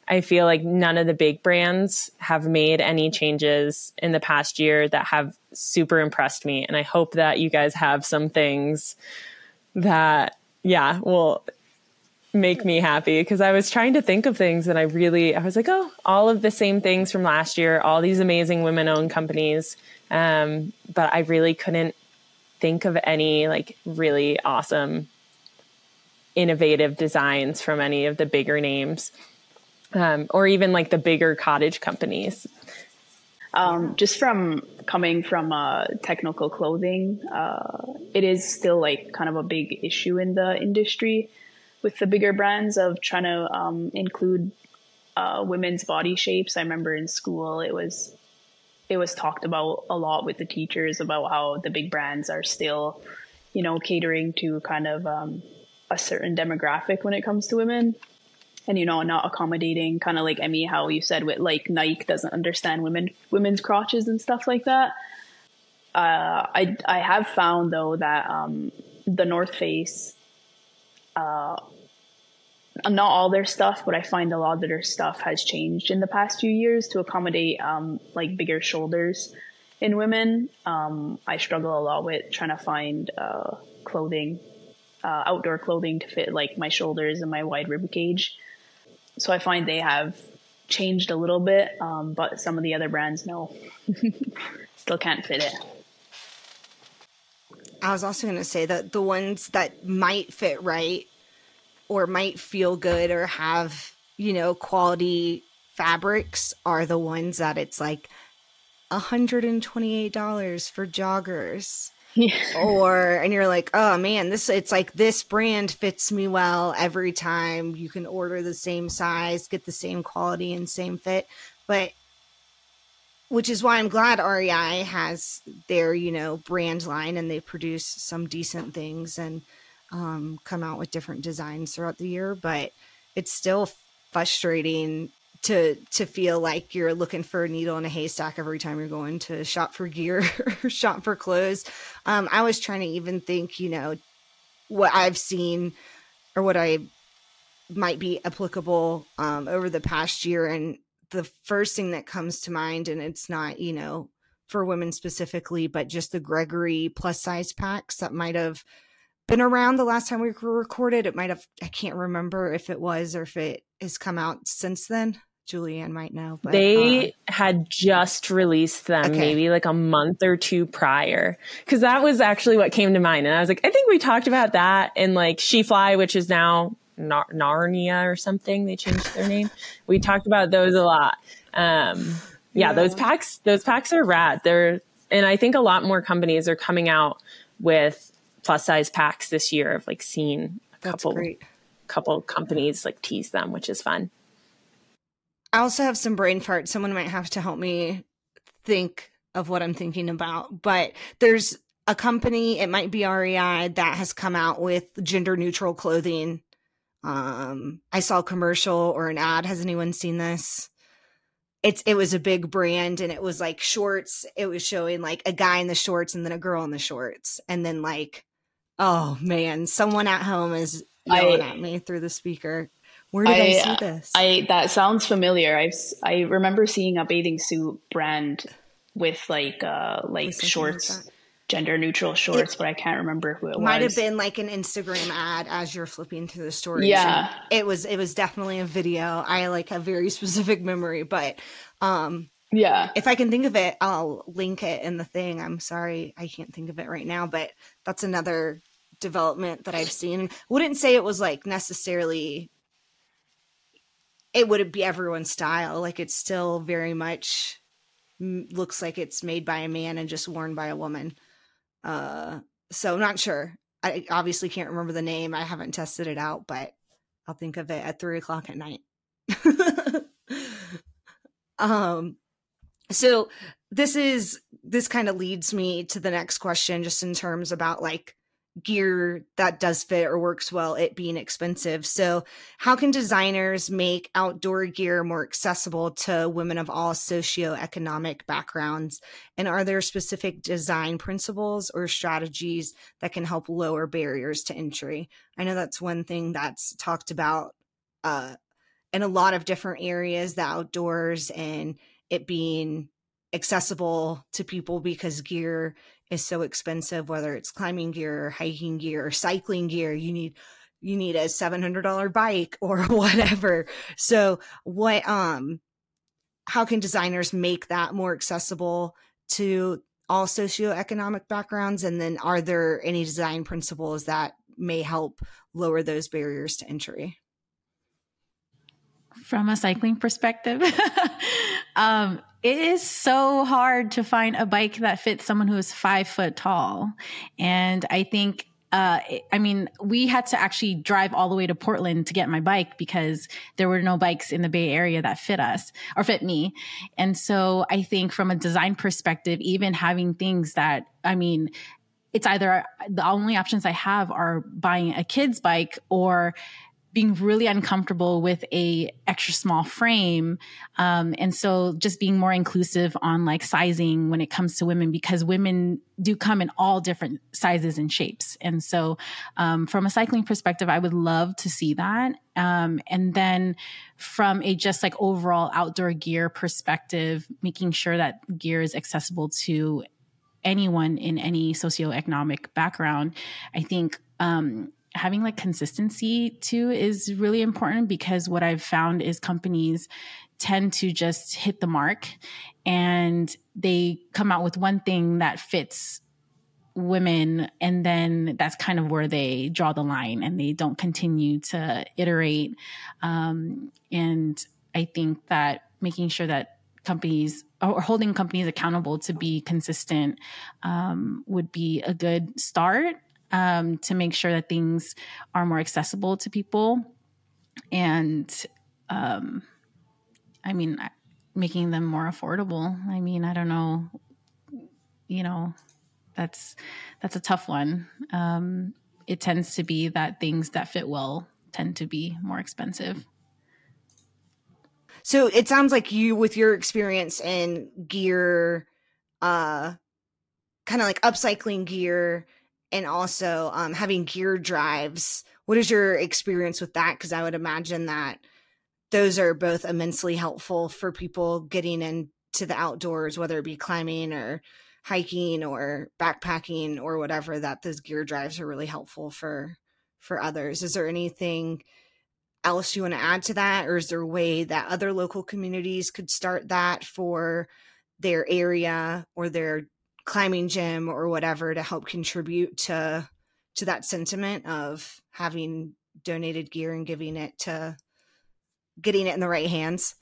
I feel like none of the big brands have made any changes in the past year that have super impressed me. And I hope that you guys have some things that, yeah, will make me happy, because I was trying to think of things and I really, I was like, oh, all of the same things from last year, all these amazing women-owned companies. Um, but I really couldn't think of any like really awesome, innovative designs from any of the bigger names. Um, or even like the bigger cottage companies. Um, just from coming from uh, technical clothing, uh, it is still like kind of a big issue in the industry with the bigger brands of trying to um, include uh, women's body shapes. I remember in school it was it was talked about a lot with the teachers about how the big brands are still, you know, catering to kind of um, a certain demographic when it comes to women. And, you know, not accommodating, kind of like, Emmy, how you said with like Nike doesn't understand women, women's crotches and stuff like that. Uh, I, I have found, though, that um, the North Face, uh, not all their stuff, but I find a lot of their stuff has changed in the past few years to accommodate um, like bigger shoulders in women. Um, I struggle a lot with trying to find uh, clothing, uh, outdoor clothing to fit like my shoulders and my wide rib cage. So I find they have changed a little bit, um, but some of the other brands, no, still can't fit it. I was also going to say that the ones that might fit right or might feel good or have, you know, quality fabrics are the ones that it's like one hundred twenty-eight dollars for joggers. Yeah. Or, and you're like, oh man, this, it's like this brand fits me well every time. You can order the same size, get the same quality and same fit. But, which is why I'm glad R E I has their, you know, brand line, and they produce some decent things and um, come out with different designs throughout the year. But it's still frustrating to to feel like you're looking for a needle in a haystack every time you're going to shop for gear or shop for clothes. Um, I was trying to even think, you know, what I've seen or what I might be applicable um, over the past year. And the first thing that comes to mind, and it's not, you know, for women specifically, but just the Gregory plus size packs that might have been around the last time we recorded. It might have, I can't remember if it was or if it has come out since then. Julianne might know. But, they uh, had just released them okay. maybe like a month or two prior, because that was actually what came to mind. And I was like, I think we talked about that in like She Fly, which is now Nar- Narnia or something. They changed their name. We talked about those a lot. Um, yeah, yeah, those packs, those packs are rad. They're, and I think a lot more companies are coming out with plus size packs this year. I've like seen a That's couple, great. couple companies like tease them, which is fun. I also have some brain farts. Someone might have to help me think of what I'm thinking about. But there's a company, it might be R E I, that has come out with gender neutral clothing. Um, I saw a commercial or an ad. Has anyone seen this? It's it was a big brand, and it was like shorts. It was showing like a guy in the shorts and then a girl in the shorts. And then like, oh man, someone at home is yelling I, at me through the speaker. Where did I, I see this? I that sounds familiar. I I remember seeing a bathing suit brand with like uh like shorts, like gender neutral shorts, it, but I can't remember who it might was. Might have been like an Instagram ad as you're flipping through the story. Yeah, it was. It was definitely a video. I like have very specific memory, but um, yeah, if I can think of it, I'll link it in the thing. I'm sorry, I can't think of it right now, but that's another development that I've seen. Wouldn't say it was like necessarily. It wouldn't be everyone's style. Like it's still very much looks like it's made by a man and just worn by a woman. Uh, so I'm not sure. I obviously can't remember the name. I haven't tested it out, but I'll think of it at three o'clock at night. um, so this is, this kind of leads me to the next question, just in terms about like gear that does fit or works well, it being expensive. So how can designers make outdoor gear more accessible to women of all socioeconomic backgrounds? And are there specific design principles or strategies that can help lower barriers to entry? I know that's one thing that's talked about uh, in a lot of different areas, the outdoors, and it being accessible to people because gear is so expensive, whether it's climbing gear or hiking gear or cycling gear. You need you need a seven hundred dollars bike or whatever. So what um how can designers make that more accessible to all socioeconomic backgrounds? And then are there any design principles that may help lower those barriers to entry? From a cycling perspective, um, it is so hard to find a bike that fits someone who is five foot tall. And I think, uh, I mean, we had to actually drive all the way to Portland to get my bike because there were no bikes in the Bay Area that fit us or fit me. And so I think from a design perspective, even having things that, I mean, it's either the only options I have are buying a kid's bike or being really uncomfortable with a extra small frame. Um, and so just being more inclusive on like sizing when it comes to women, because women do come in all different sizes and shapes. And so um, from a cycling perspective, I would love to see that. Um, and then from a just like overall outdoor gear perspective, making sure that gear is accessible to anyone in any socioeconomic background. I think, um, having like consistency too is really important, because what I've found is companies tend to just hit the mark and they come out with one thing that fits women. And then that's kind of where they draw the line and they don't continue to iterate. Um, and I think that making sure that companies or holding companies accountable to be consistent um, would be a good start. Um, to make sure that things are more accessible to people. And, um, I mean, making them more affordable. I mean, I don't know, you know, that's, that's a tough one. Um, it tends to be that things that fit well tend to be more expensive. So it sounds like you, with your experience in gear, uh, kind of like upcycling gear, and also um, having gear drives. What is your experience with that? Because I would imagine that those are both immensely helpful for people getting into the outdoors, whether it be climbing or hiking or backpacking or whatever, that those gear drives are really helpful for, for others. Is there anything else you want to add to that? Or is there a way that other local communities could start that for their area or their climbing gym or whatever to help contribute to to that sentiment of having donated gear and giving it to getting it in the right hands?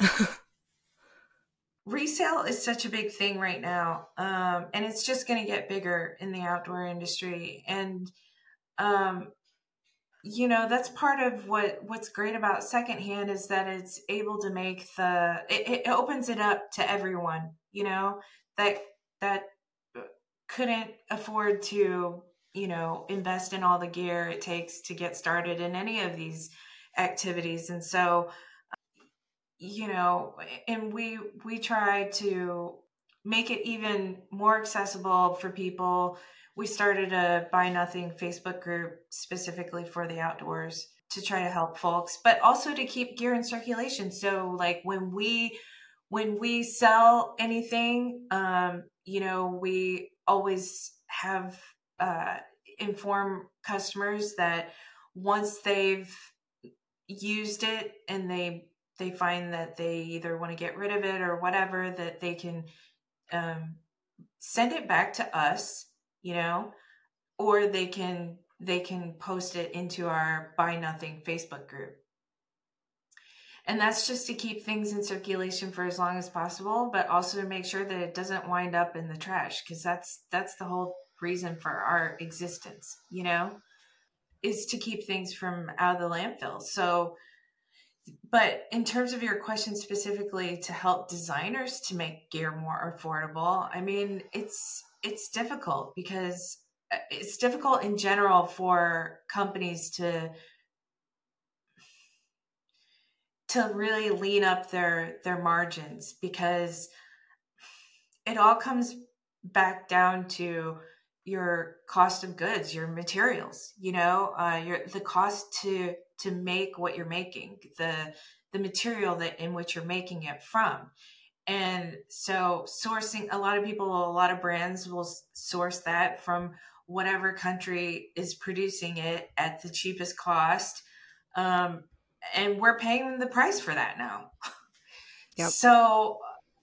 Resale is such a big thing right now, um, and it's just going to get bigger in the outdoor industry. And um, you know, that's part of what what's great about secondhand is that it's able to make the it, it opens it up to everyone. You know, that that couldn't afford to, you know, invest in all the gear it takes to get started in any of these activities. And so, you know, and we, we try to make it even more accessible for people. We started a Buy Nothing Facebook group specifically for the outdoors to try to help folks, but also to keep gear in circulation. So like when we, when we sell anything, um, you know, we always have uh, inform customers that once they've used it and they they find that they either want to get rid of it or whatever, that they can um, send it back to us, you know, or they can they can post it into our Buy Nothing Facebook group. And that's just to keep things in circulation for as long as possible, but also to make sure that it doesn't wind up in the trash, because that's that's the whole reason for our existence, you know, is to keep things from out of the landfill. So, but in terms of your question specifically to help designers to make gear more affordable, I mean, it's it's difficult because it's difficult in general for companies to to really lean up their their margins, because it all comes back down to your cost of goods, your materials, you know, uh, your the cost to to make what you're making, the the material that in which you're making it from. And so sourcing, a lot of people, a lot of brands will source that from whatever country is producing it at the cheapest cost. Um, and we're paying the price for that now. Yep. So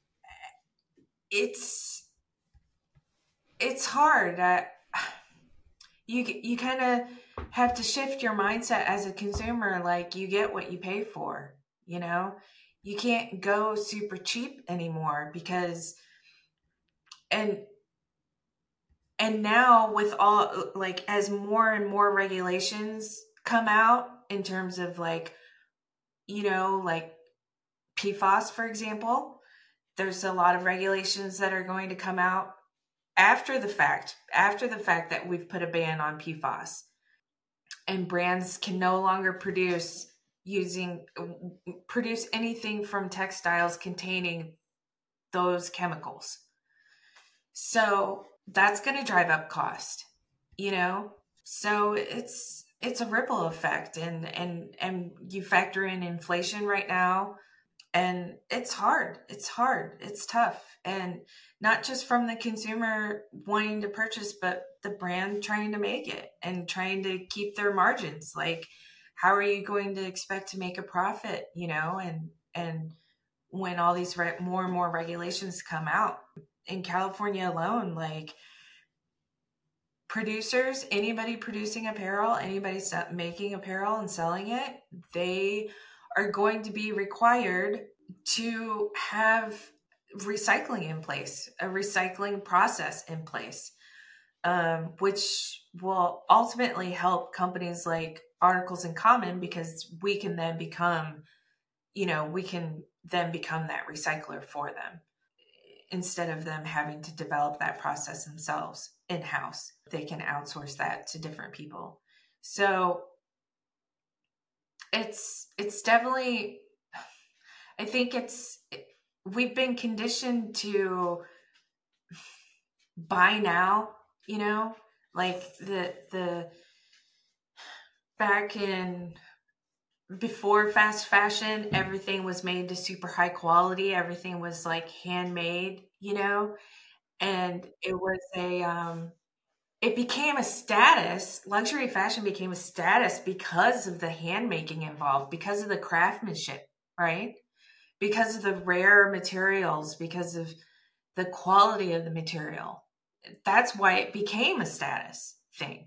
it's, it's hard. Uh, you, you kind of have to shift your mindset as a consumer. Like, you get what you pay for, you know, you can't go super cheap anymore because, and, and now with all, like, as more and more regulations come out in terms of, like, you know, like P FAS, for example, there's a lot of regulations that are going to come out after the fact, after the fact that we've put a ban on P FAS, and brands can no longer produce using, produce anything from textiles containing those chemicals. So that's going to drive up cost, you know? So it's, it's a ripple effect, and, and, and you factor in inflation right now, and it's hard. It's hard. It's tough. And not just from the consumer wanting to purchase, but the brand trying to make it and trying to keep their margins. Like, how are you going to expect to make a profit, you know? And, and when all these re- more and more regulations come out in California alone, like, producers, anybody producing apparel, anybody making apparel and selling it, they are going to be required to have recycling in place, a recycling process in place, um, which will ultimately help companies like Articles in Common, because we can then become, you know, we can then become that recycler for them instead of them having to develop that process themselves in-house. They can outsource that to different people. So it's, it's definitely, I think it's, we've been conditioned to buy now, you know, like the, the, back in, before fast fashion, everything was made to super high quality. Everything was like handmade, you know, and it was a, um, it became a status. Luxury fashion became a status because of the handmaking involved, because of the craftsmanship, right? Because of the rare materials, because of the quality of the material. That's why it became a status thing.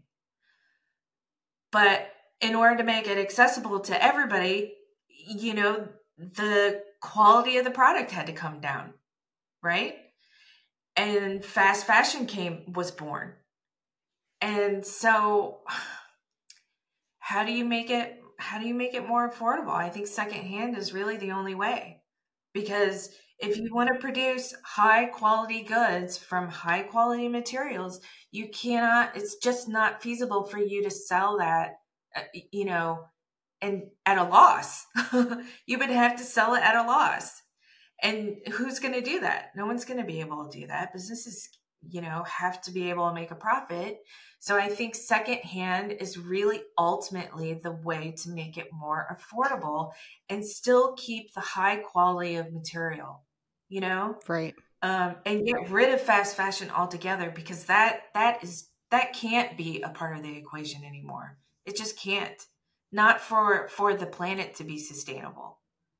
But in order to make it accessible to everybody, you know, the quality of the product had to come down, right? And fast fashion came, was born. And so how do you make it, how do you make it more affordable? I think secondhand is really the only way, because if you want to produce high quality goods from high quality materials, you cannot, it's just not feasible for you to sell that, you know, and at a loss. You would have to sell it at a loss. And who's going to do that? No one's going to be able to do that. Businesses, you know, have to be able to make a profit. So I think secondhand is really ultimately the way to make it more affordable and still keep the high quality of material, you know? Right. Um, and get rid of fast fashion altogether, because that, that is, that can't be a part of the equation anymore. It just can't. Not for, for the planet to be sustainable.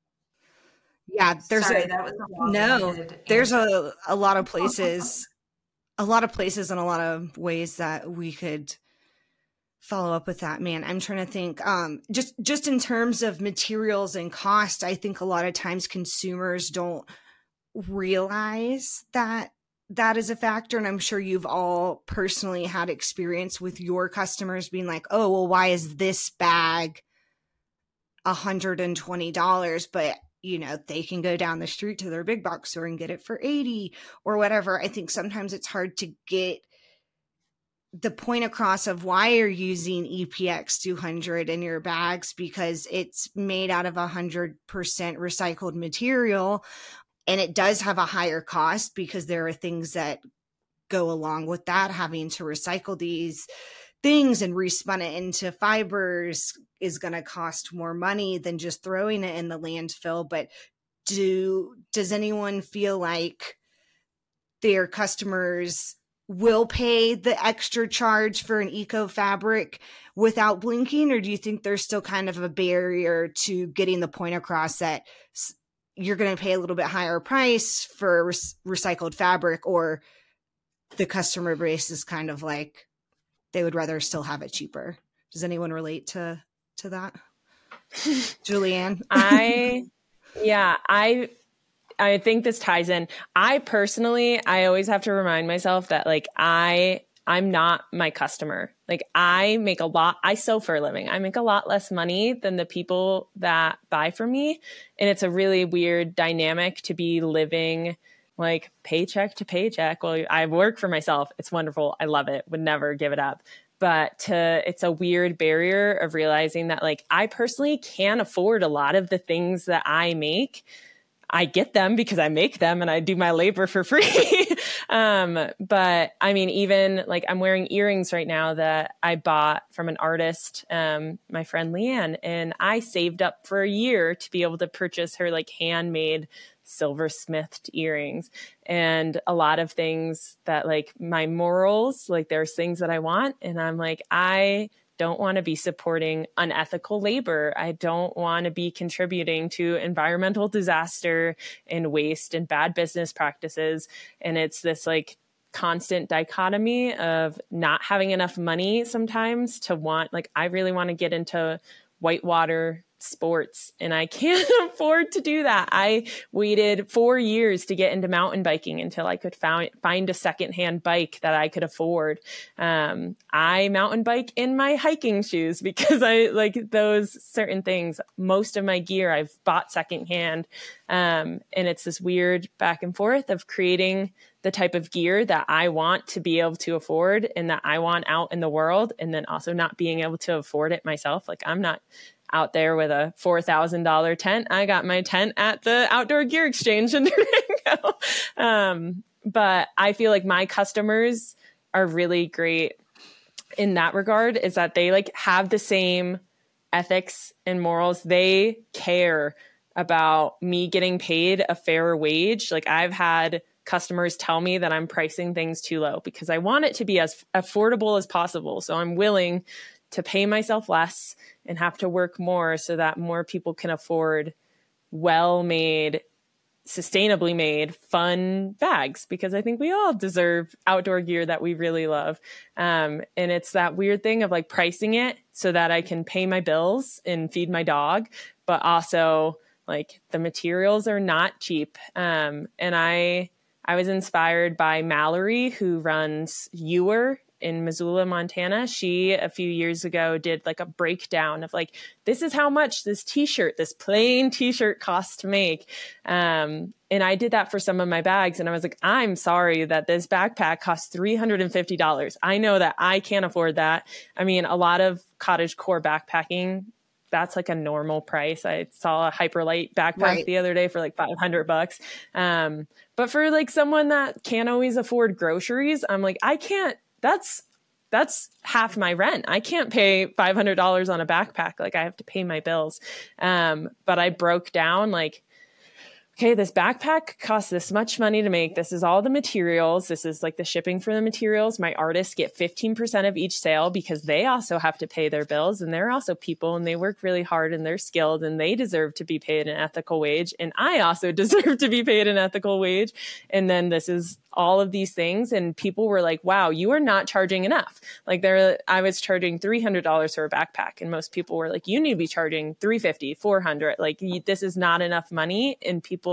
Yeah, there's Sorry, a, that was a no, there's a, a lot of places, a lot of places and a lot of ways that we could follow up with that, man. I'm trying to think, um, just, just in terms of materials and cost, I think a lot of times consumers don't realize that that is a factor. And I'm sure you've all personally had experience with your customers being like, oh, well, why is this bag one hundred twenty dollars? But you know, they can go down the street to their big box store and get it for eighty or whatever. I think sometimes it's hard to get the point across of why you're using E P X two hundred in your bags, because it's made out of one hundred percent recycled material. And it does have a higher cost because there are things that go along with that, having to recycle these things and respun it into fibers is going to cost more money than just throwing it in the landfill. But do does anyone feel like their customers will pay the extra charge for an eco fabric without blinking? Or do you think there's still kind of a barrier to getting the point across that you're going to pay a little bit higher price for re- recycled fabric, or the customer base is kind of like they would rather still have it cheaper? Does anyone relate to to that? Julianne? I, yeah, I, I think this ties in. I personally, I always have to remind myself that like I, I'm not my customer. Like I make a lot, I sew for a living. I make a lot less money than the people that buy from me. And it's a really weird dynamic to be living like paycheck to paycheck. Well, I work for myself. It's wonderful. I love it. Would never give it up. But to, it's a weird barrier of realizing that like I personally can't afford a lot of the things that I make. I get them because I make them and I do my labor for free. um, but I mean, even like I'm wearing earrings right now that I bought from an artist, um, my friend Leanne, and I saved up for a year to be able to purchase her like handmade silversmithed earrings. And a lot of things that like my morals, like there's things that I want. And I'm like, I don't want to be supporting unethical labor. I don't want to be contributing to environmental disaster and waste and bad business practices. And it's this like constant dichotomy of not having enough money sometimes to want, like, I really want to get into whitewater sports and I can't afford to do that. I waited four years to get into mountain biking until I could found, find a secondhand bike that I could afford. Um, I mountain bike in my hiking shoes because I like those certain things. Most of my gear I've bought secondhand. Um, and it's this weird back and forth of creating the type of gear that I want to be able to afford and that I want out in the world. And then also not being able to afford it myself. Like I'm not out there with a four thousand dollars tent. I got my tent at the Outdoor Gear Exchange in Durango. Um, but I feel like my customers are really great in that regard, is that they like have the same ethics and morals. They care about me getting paid a fair wage. Like I've had customers tell me that I'm pricing things too low because I want it to be as affordable as possible. So I'm willing to pay myself less and have to work more so that more people can afford well-made, sustainably made, fun bags, because I think we all deserve outdoor gear that we really love. Um, and it's that weird thing of like pricing it so that I can pay my bills and feed my dog, but also like the materials are not cheap. Um, and I, I was inspired by Mallory, who runs Ewer in Missoula, Montana. She, a few years ago, did like a breakdown of like, this is how much this t-shirt, this plain t-shirt costs to make. Um, and I did that for some of my bags. And I was like, I'm sorry that this backpack costs three hundred fifty dollars. I know that I can't afford that. I mean, a lot of cottage core backpacking, that's like a normal price. I saw a Hyperlight backpack right. the other day for like five hundred bucks. Um, but for like someone that can't always afford groceries, I'm like, I can't, that's, that's half my rent. I can't pay five hundred dollars on a backpack. Like I have to pay my bills. Um, but I broke down like, okay, this backpack costs this much money to make. This is all the materials. This is like the shipping for the materials. My artists get fifteen percent of each sale because they also have to pay their bills, and they're also people and they work really hard and they're skilled and they deserve to be paid an ethical wage. And I also deserve to be paid an ethical wage. And then this is all of these things. And people were like, wow, you are not charging enough. Like there, I was charging three hundred dollars for a backpack. And most people were like, you need to be charging three hundred fifty dollars, four hundred dollars. Like you, this is not enough money. And people,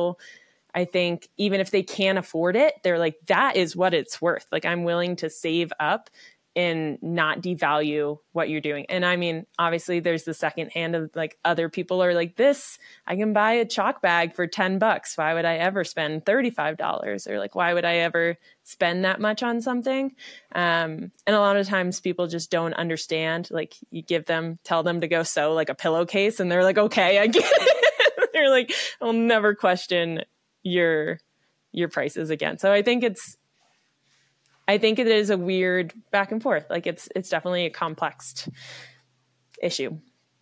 I think, even if they can't afford it, they're like, that is what it's worth. Like I'm willing to save up and not devalue what you're doing. And I mean, obviously there's the second hand of like other people are like, this, I can buy a chalk bag for ten bucks. Why would I ever spend thirty-five dollars? Or like, why would I ever spend that much on something? Um, and a lot of times people just don't understand. Like you give them, tell them to go sew like a pillowcase and they're like, okay, I get it. They're like, I'll never question your, your prices again. So I think it's, I think it is a weird back and forth. Like it's, it's definitely a complex issue.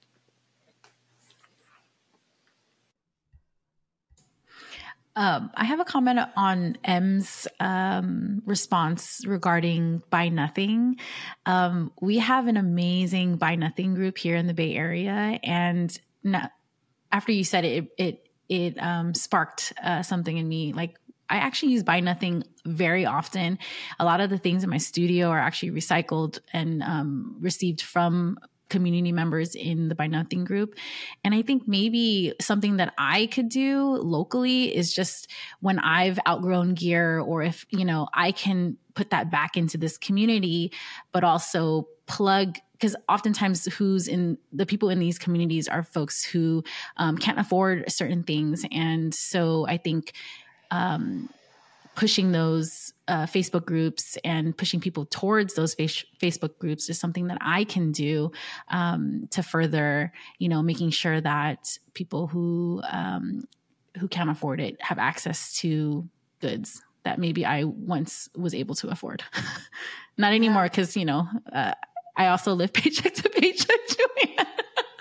Um, I have a comment on M's um, response regarding Buy Nothing. Um, we have an amazing Buy Nothing group here in the Bay Area, and not, after you said it, it it um, sparked uh, something in me. Like I actually use Buy Nothing very often. A lot of the things in my studio are actually recycled and um, received from community members in the Buy Nothing group. And I think maybe something that I could do locally is just when I've outgrown gear, or if, you know, I can put that back into this community, but also plug, because oftentimes who's in the people in these communities are folks who um, can't afford certain things. And so I think um, pushing those uh, Facebook groups and pushing people towards those face- Facebook groups is something that I can do um, to further, you know, making sure that people who um, who can't afford it have access to goods that maybe I once was able to afford. Not anymore, because, you know, uh, I also live paycheck to paycheck, Joanne.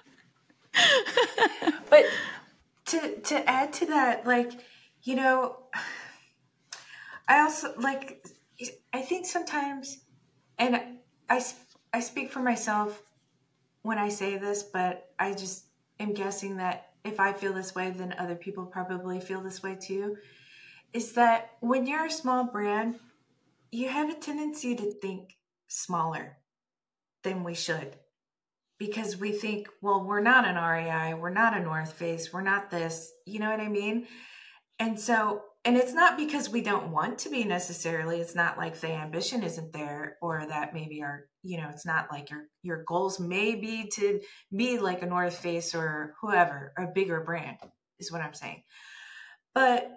But to to add to that, like, you know, I also, like, I think sometimes, and I, I speak for myself when I say this, but I just am guessing that if I feel this way, then other people probably feel this way too, is that when you're a small brand, you have a tendency to think smaller than we should. Because we think, well, we're not an R E I, we're not a North Face, we're not this, you know what I mean? And so, and it's not because we don't want to be necessarily. It's not like the ambition isn't there, or that maybe our, you know, it's not like your, your goals may be to be like a North Face or whoever, a bigger brand is what I'm saying. But,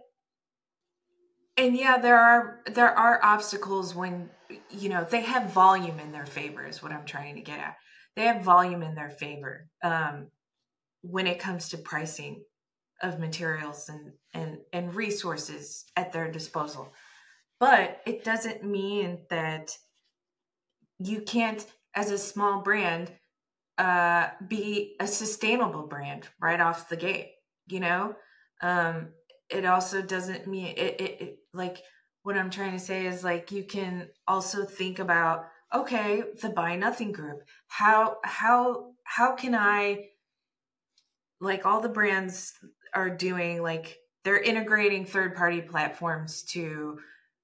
and yeah, there are, there are obstacles when, you know, they have volume in their favor is what I'm trying to get at. They have volume in their favor um, when it comes to pricing of materials and, and, and resources at their disposal. But it doesn't mean that you can't, as a small brand, uh, be a sustainable brand right off the gate, you know? Um, it also doesn't mean, it, it, it like, what I'm trying to say is, like, you can also think about, okay, the Buy Nothing group, how, how, how can I, like, all the brands are doing, like, they're integrating third-party platforms to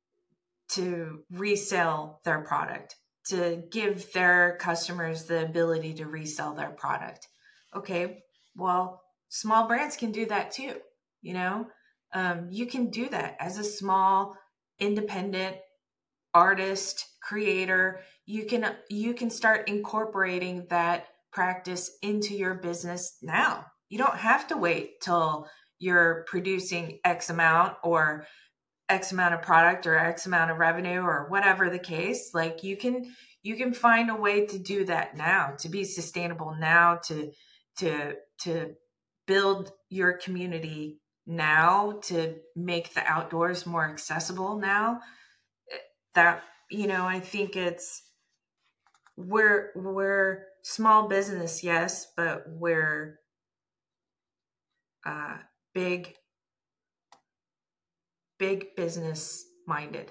to resell their product, to give their customers the ability to resell their product. Okay, well, small brands can do that too. You know, um, you can do that as a small independent artist, creator. You can you can start incorporating that practice into your business now. You don't have to wait till you're producing X amount or X amount of product or X amount of revenue or whatever the case. Like, you can, you can find a way to do that now, to be sustainable now, to, to, to build your community now, to make the outdoors more accessible now. That, you know, I think it's, we're, we're small business, yes, but we're, Uh, big, big business minded.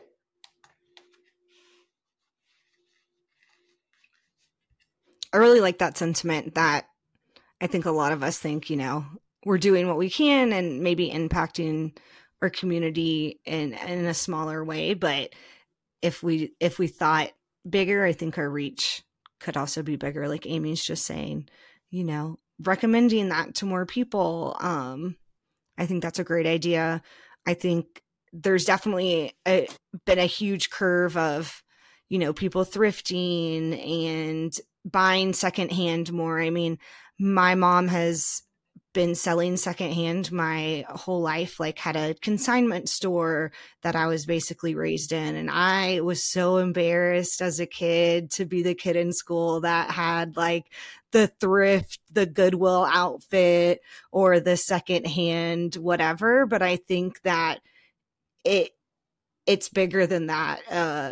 I really like that sentiment, that I think a lot of us think, you know, we're doing what we can and maybe impacting our community in, in a smaller way. But if we, if we thought bigger, I think our reach could also be bigger. Like Amy's just saying, you know, recommending that to more people. Um, I think that's a great idea. I think there's definitely a, been a huge curve of, you know, people thrifting and buying secondhand more. I mean, my mom has been selling secondhand my whole life, like had a consignment store that I was basically raised in. And I was so embarrassed as a kid to be the kid in school that had like the thrift, the Goodwill outfit, or the secondhand, whatever. But I think that it, it's bigger than that. Uh,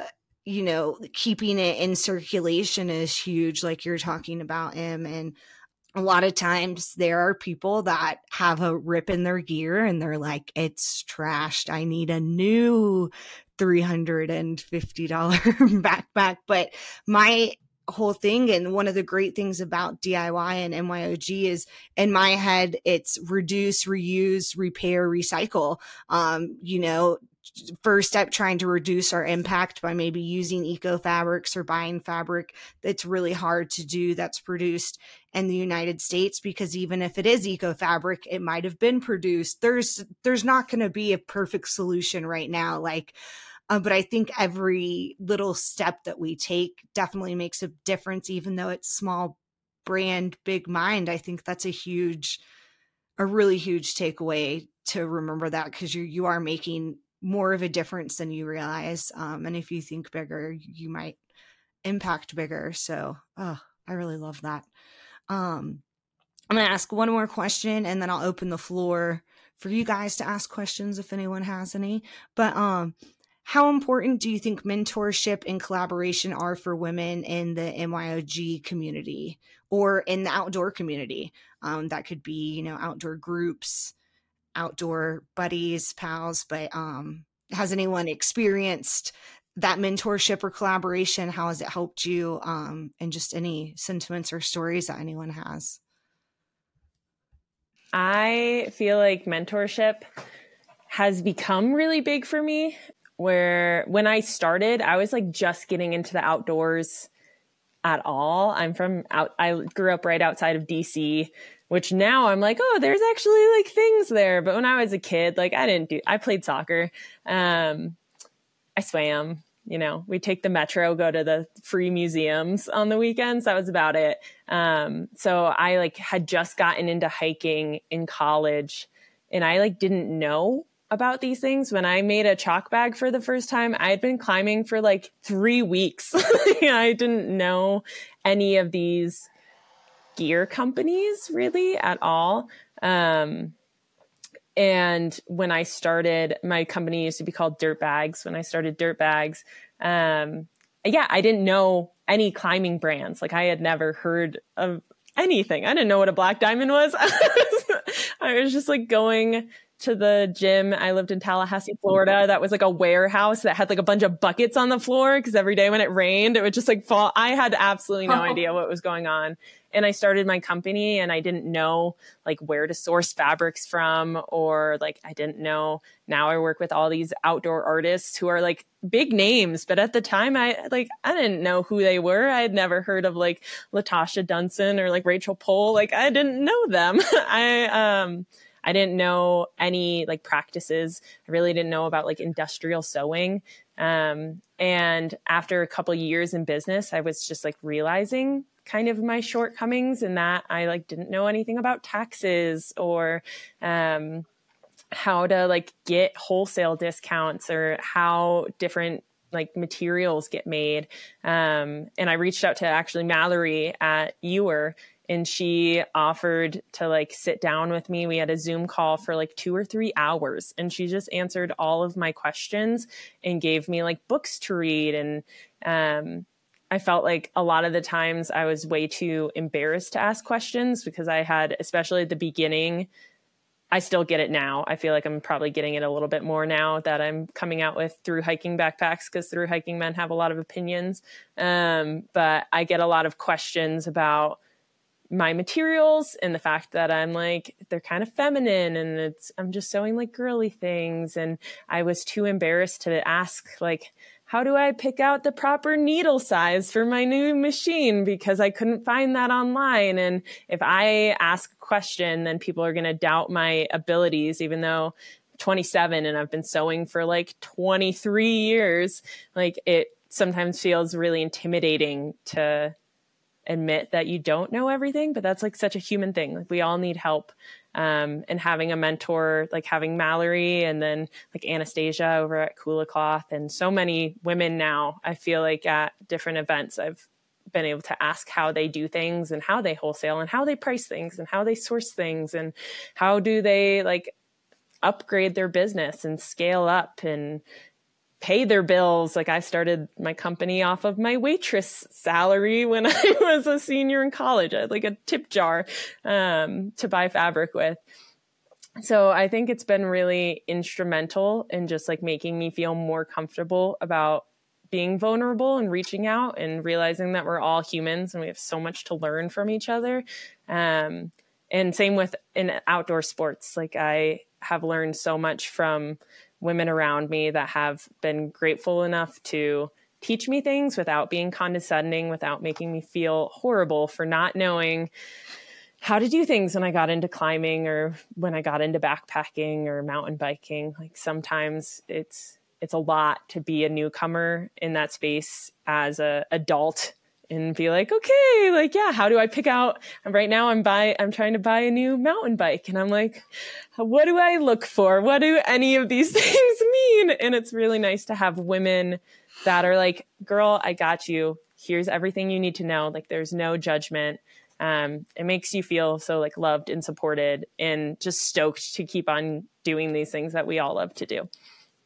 you know, keeping it in circulation is huge, like you're talking about, Em. And a lot of times there are people that have a rip in their gear and they're like, it's trashed. I need a new three hundred fifty dollars backpack. But my whole thing, and one of the great things about D I Y and M Y O G is, in my head, it's reduce, reuse, repair, recycle. Um, you know, first step, trying to reduce our impact by maybe using eco fabrics or buying fabric that's really hard to do, that's produced in the United States, because even if it is eco fabric, it might have been produced. There's, there's not going to be a perfect solution right now. Like, Uh, but I think every little step that we take definitely makes a difference, even though it's small brand, big mind. I think that's a huge, a really huge takeaway to remember that, because you you are making more of a difference than you realize. Um, and if you think bigger, you might impact bigger. So, oh, I really love that. Um, I'm going to ask one more question and then I'll open the floor for you guys to ask questions if anyone has any. But, um, how important do you think mentorship and collaboration are for women in the M Y O G community or in the outdoor community? Um, that could be, you know, outdoor groups, outdoor buddies, pals, but um, has anyone experienced that mentorship or collaboration? How has it helped you? Um, and just any sentiments or stories that anyone has? I feel like mentorship has become really big for me. Where when I started, I was like just getting into the outdoors at all. I'm from out, I grew up right outside of D C, which now I'm like, oh, there's actually like things there. But when I was a kid, like I didn't do, I played soccer. Um, I swam, you know, we take the metro, go to the free museums on the weekends. That was about it. Um, so I like had just gotten into hiking in college and I like didn't know about these things. When I made a chalk bag for the first time, I had been climbing for like three weeks. I didn't know any of these gear companies really at all. Um, and when I started, my company used to be called Dirt Bags. When I started Dirt Bags, um, yeah, I didn't know any climbing brands. Like I had never heard of anything. I didn't know what a Black Diamond was. I was just like going to the gym. I lived in Tallahassee, Florida. That was like a warehouse that had like a bunch of buckets on the floor because every day when it rained, it would just like fall. I had absolutely no idea what was going on. And I started my company and I didn't know like where to source fabrics from, or like I didn't know. Now I work with all these outdoor artists who are like big names, but at the time I like I didn't know who they were. I had never heard of like Latasha Dunson or like Rachel Pohl. Like I didn't know them. I um I didn't know any like practices. I really didn't know about like industrial sewing. Um, and after a couple of years in business, I was just like realizing kind of my shortcomings in that I like didn't know anything about taxes or um, how to like get wholesale discounts or how different like materials get made. Um, and I reached out to actually Mallory at Ewer, and she offered to like sit down with me. We had a Zoom call for like two or three hours and she just answered all of my questions and gave me like books to read. And um, I felt like a lot of the times I was way too embarrassed to ask questions because I had, especially at the beginning, I still get it now. I feel like I'm probably getting it a little bit more now that I'm coming out with Through Hiking backpacks, because Through Hiking men have a lot of opinions. Um, but I get a lot of questions about my materials and the fact that I'm like, they're kind of feminine and it's, I'm just sewing like girly things. And I was too embarrassed to ask like, how do I pick out the proper needle size for my new machine? Because I couldn't find that online. And if I ask a question, then people are going to doubt my abilities, even though I'm twenty-seven and I've been sewing for like twenty-three years. Like it sometimes feels really intimidating to admit that you don't know everything, but that's like such a human thing. Like we all need help. Um, and having a mentor, like having Mallory and then like Anastasia over at Kula Cloth and so many women now, I feel like at different events, I've been able to ask how they do things and how they wholesale and how they price things and how they source things and how do they like upgrade their business and scale up and pay their bills. Like I started my company off of my waitress salary when I was a senior in college. I had like a tip jar um, to buy fabric with. So I think it's been really instrumental in just like making me feel more comfortable about being vulnerable and reaching out and realizing that we're all humans and we have so much to learn from each other. Um, and same with in outdoor sports. Like I have learned so much from women around me that have been grateful enough to teach me things without being condescending, without making me feel horrible for not knowing how to do things when I got into climbing or when I got into backpacking or mountain biking. Like sometimes it's it's a lot to be a newcomer in that space as a adult and be like, okay, like, yeah, how do I pick out? Right now I'm buy, I'm trying to buy a new mountain bike. And I'm like, what do I look for? What do any of these things mean? And it's really nice to have women that are like, girl, I got you. Here's everything you need to know. Like there's no judgment. Um, it makes you feel so like loved and supported and just stoked to keep on doing these things that we all love to do.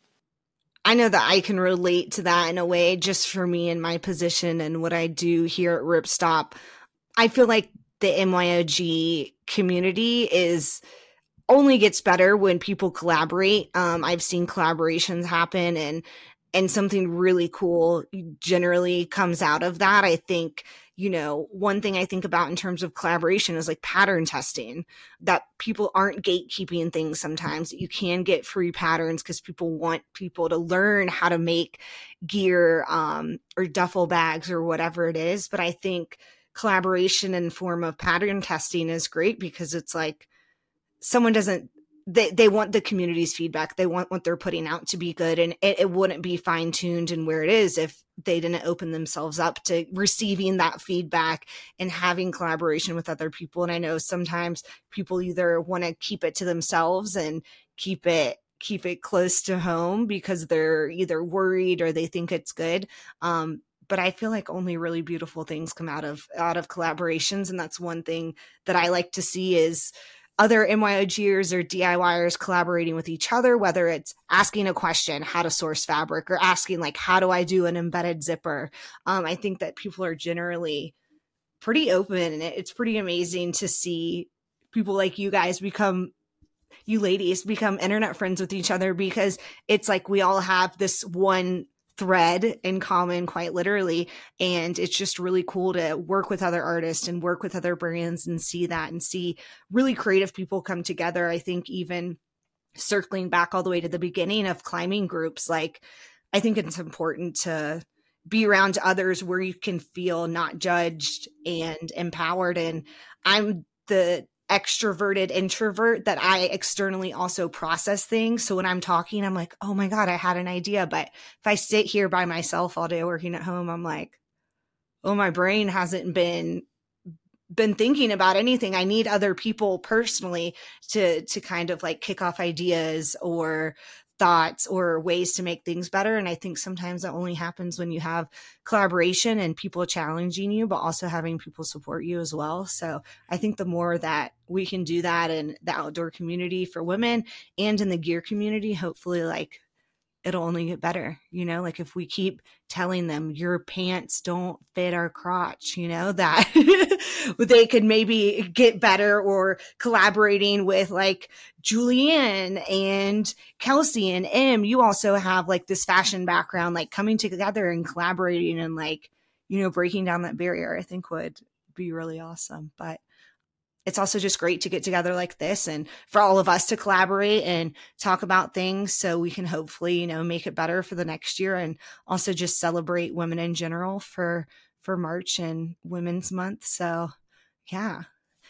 I know that I can relate to that in a way, just for me and my position and what I do here at Ripstop. I feel like the M Y O G community is only gets better when people collaborate. Um, I've seen collaborations happen and, and something really cool generally comes out of that. I think, you know, one thing I think about in terms of collaboration is like pattern testing, that people aren't gatekeeping things sometimes. You can get free patterns because people want people to learn how to make gear um, or duffel bags or whatever it is. But I think collaboration in form of pattern testing is great because it's like someone doesn't, they, they want the community's feedback. They want what they're putting out to be good. And it, it wouldn't be fine tuned in where it is if they didn't open themselves up to receiving that feedback and having collaboration with other people. And I know sometimes people either want to keep it to themselves and keep it keep it close to home because they're either worried or they think it's good. Um, but I feel like only really beautiful things come out of out of collaborations. And that's one thing that I like to see is other MYOGers or DIYers collaborating with each other, whether it's asking a question, how to source fabric, or asking like, how do I do an embedded zipper? Um, I think that people are generally pretty open, and it's pretty amazing to see people like you guys become, you ladies become internet friends with each other, because it's like we all have this one thread in common, quite literally. And it's just really cool to work with other artists and work with other brands and see that and see really creative people come together. I think even circling back all the way to the beginning of climbing groups, like I think it's important to be around others where you can feel not judged and empowered. And I'm the extroverted introvert that I externally also process things. So when I'm talking, I'm like, oh my God, I had an idea. But if I sit here by myself all day working at home, I'm like, oh, my brain hasn't been been thinking about anything. I need other people personally to to kind of like kick off ideas or thoughts or ways to make things better. And I think sometimes that only happens when you have collaboration and people challenging you, but also having people support you as well. So I think the more that we can do that in the outdoor community for women and in the gear community, hopefully like it'll only get better, you know, like if we keep telling them your pants don't fit our crotch, you know, that they could maybe get better, or collaborating with like Julianne and Kelsey and Em. You also have like this fashion background, like coming together and collaborating and like, you know, breaking down that barrier, I think would be really awesome. But it's also just great to get together like this and for all of us to collaborate and talk about things so we can hopefully, you know, make it better for the next year, and also just celebrate women in general for, for March and Women's Month. So yeah,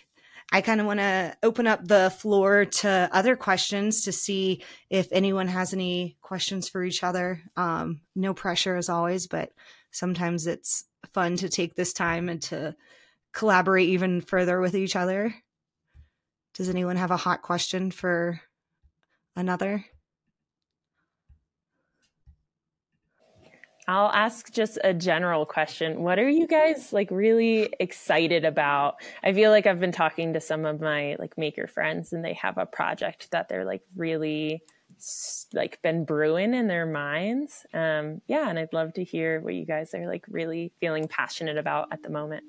I kind of want to open up the floor to other questions to see if anyone has any questions for each other. Um, no pressure as always, but sometimes it's fun to take this time and to collaborate even further with each other. Does anyone have a hot question for another? I'll ask just a general question. What are you guys like really excited about? I feel like I've been talking to some of my like maker friends, and they have a project that they're like really like been brewing in their minds. Um, yeah. And I'd love to hear what you guys are like really feeling passionate about at the moment.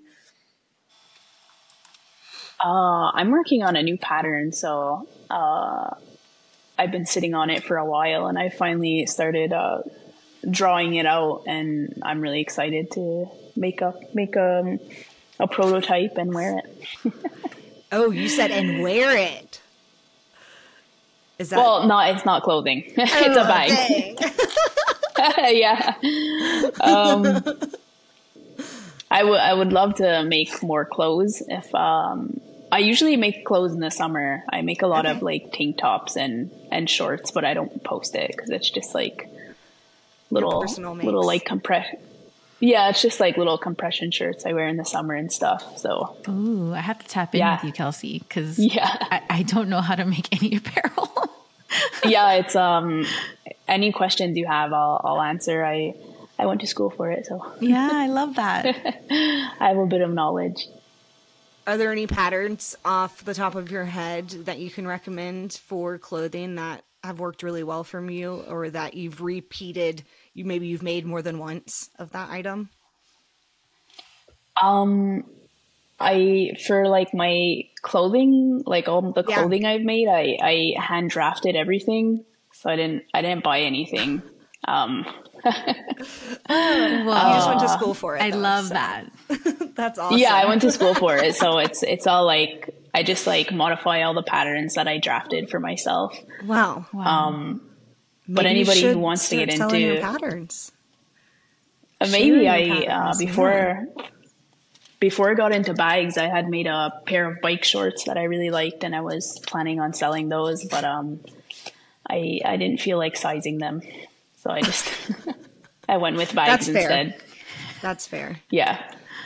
Uh, I'm working on a new pattern. So, uh, I've been sitting on it for a while, and I finally started, uh, drawing it out, and I'm really excited to make a, make a, a prototype and wear it. Oh, you said and wear it. Is that well? No, it's not clothing. It's oh, a bag. Yeah. Um, I would I would love to make more clothes. If um, I usually make clothes in the summer. I make a lot okay. of like tank tops and and shorts, but I don't post it because it's just like little little like compress. Yeah, it's just like little compression shirts I wear in the summer and stuff. So, ooh, I have to tap in yeah. with you, Kelsey, because yeah. I, I don't know how to make any apparel. Yeah, it's um, any questions you have, I'll I'll answer. I I went to school for it, so yeah, I love that. I have a bit of knowledge. Are there any patterns off the top of your head that you can recommend for clothing that have worked really well for you, or that you've repeated? You maybe you've made more than once of that item. Um, I for like my clothing, like all the clothing yeah. I've made, I I hand drafted everything, so I didn't I didn't buy anything. Um, well, you just went to school for it. I though, love so. that. That's awesome. Yeah, I went to school for it, so it's it's all like I just like modify all the patterns that I drafted for myself. Wow. wow. Um. But maybe anybody who wants to get into your patterns, uh, maybe I patterns, uh, before yeah. before I got into bags, I had made a pair of bike shorts that I really liked, and I was planning on selling those, but um, I I didn't feel like sizing them, so I just I went with bags That's fair. instead. That's fair. Yeah.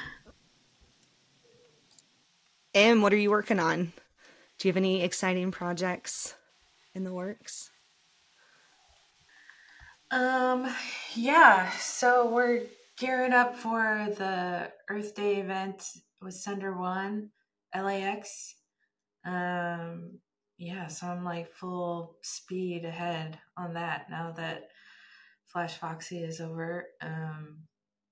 Em, what are you working on? Do you have any exciting projects in the works? Um, yeah, so we're gearing up for the Earth Day event with Sunder One, L A X. Um, yeah, so I'm like full speed ahead on that now that Flash Foxy is over. Um,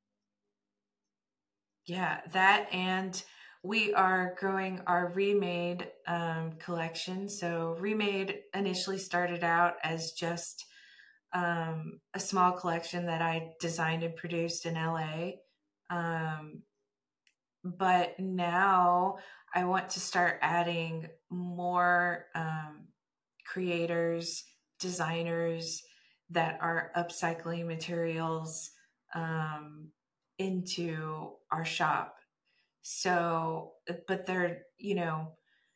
yeah, that, and we are growing our Remade um, collection. So Remade initially started out as just Um, a small collection that I designed and produced in L A. Um, but now I want to start adding more um, creators, designers that are upcycling materials um, into our shop. So, but they're, you know,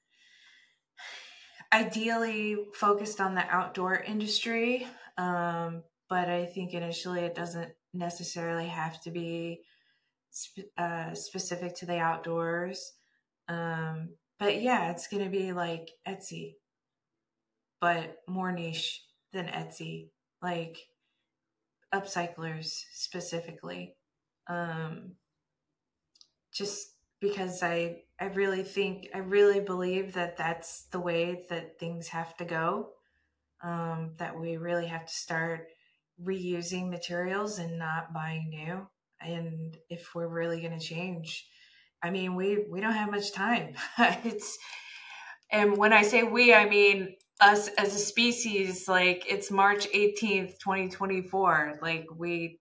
ideally focused on the outdoor industry. Um, but I think initially it doesn't necessarily have to be sp- uh, specific to the outdoors. Um, but yeah, it's going to be like Etsy, but more niche than Etsy, like upcyclers specifically. Um, just because I, I really think, I really believe that that's the way that things have to go. Um, that we really have to start reusing materials and not buying new. And if we're really going to change, I mean, we, we don't have much time. It's, and when I say we, I mean us as a species. Like, it's March eighteenth, twenty twenty-four. Like we,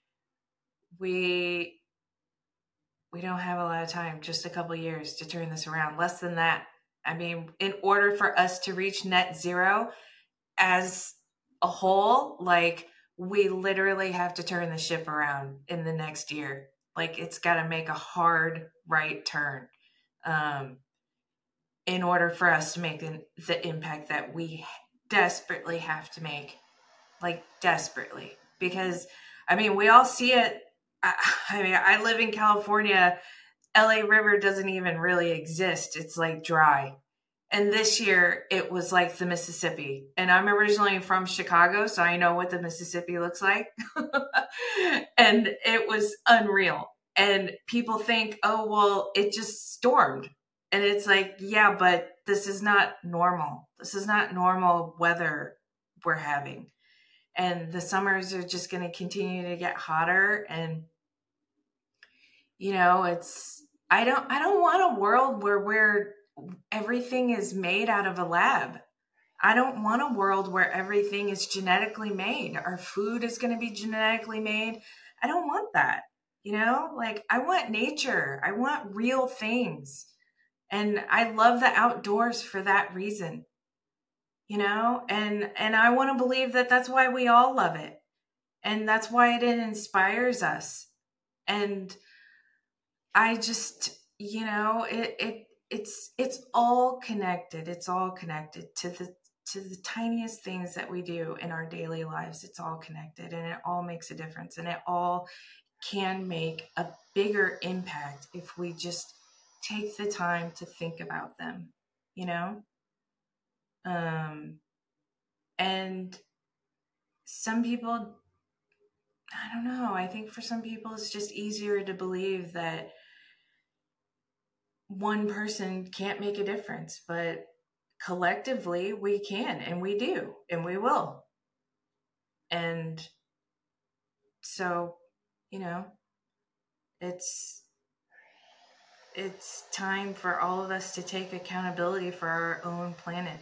we, we don't have a lot of time, just a couple of years to turn this around. Less than that. I mean, in order for us to reach net zero as a whole, like, we literally have to turn the ship around in the next year. Like, it's got to make a hard right turn um, in order for us to make the, the impact that we desperately have to make. Like, desperately. Because, I mean, we all see it. I, I mean, I live in California. L A River doesn't even really exist. It's like dry. And this year it was like the Mississippi. And I'm originally from Chicago, so I know what the Mississippi looks like. And it was unreal. And people think, oh, well, it just stormed. And it's like, yeah, but this is not normal. This is not normal weather we're having. And the summers are just going to continue to get hotter. And, you know, it's, I don't, I don't want a world where where everything is made out of a lab. I don't want a world where everything is genetically made. Our food is going to be genetically made. I don't want that. You know, like I want nature. I want real things. And I love the outdoors for that reason. You know, and, and I want to believe that that's why we all love it. And that's why it inspires us. And I just, you know, it, it, it's, it's all connected. It's all connected to the, to the tiniest things that we do in our daily lives. It's all connected and it all makes a difference, and it all can make a bigger impact if we just take the time to think about them, you know? Um, and some people, I don't know, I think for some people it's just easier to believe that one person can't make a difference, but collectively we can, and we do, and we will. And so, you know, it's, it's time for all of us to take accountability for our own planet.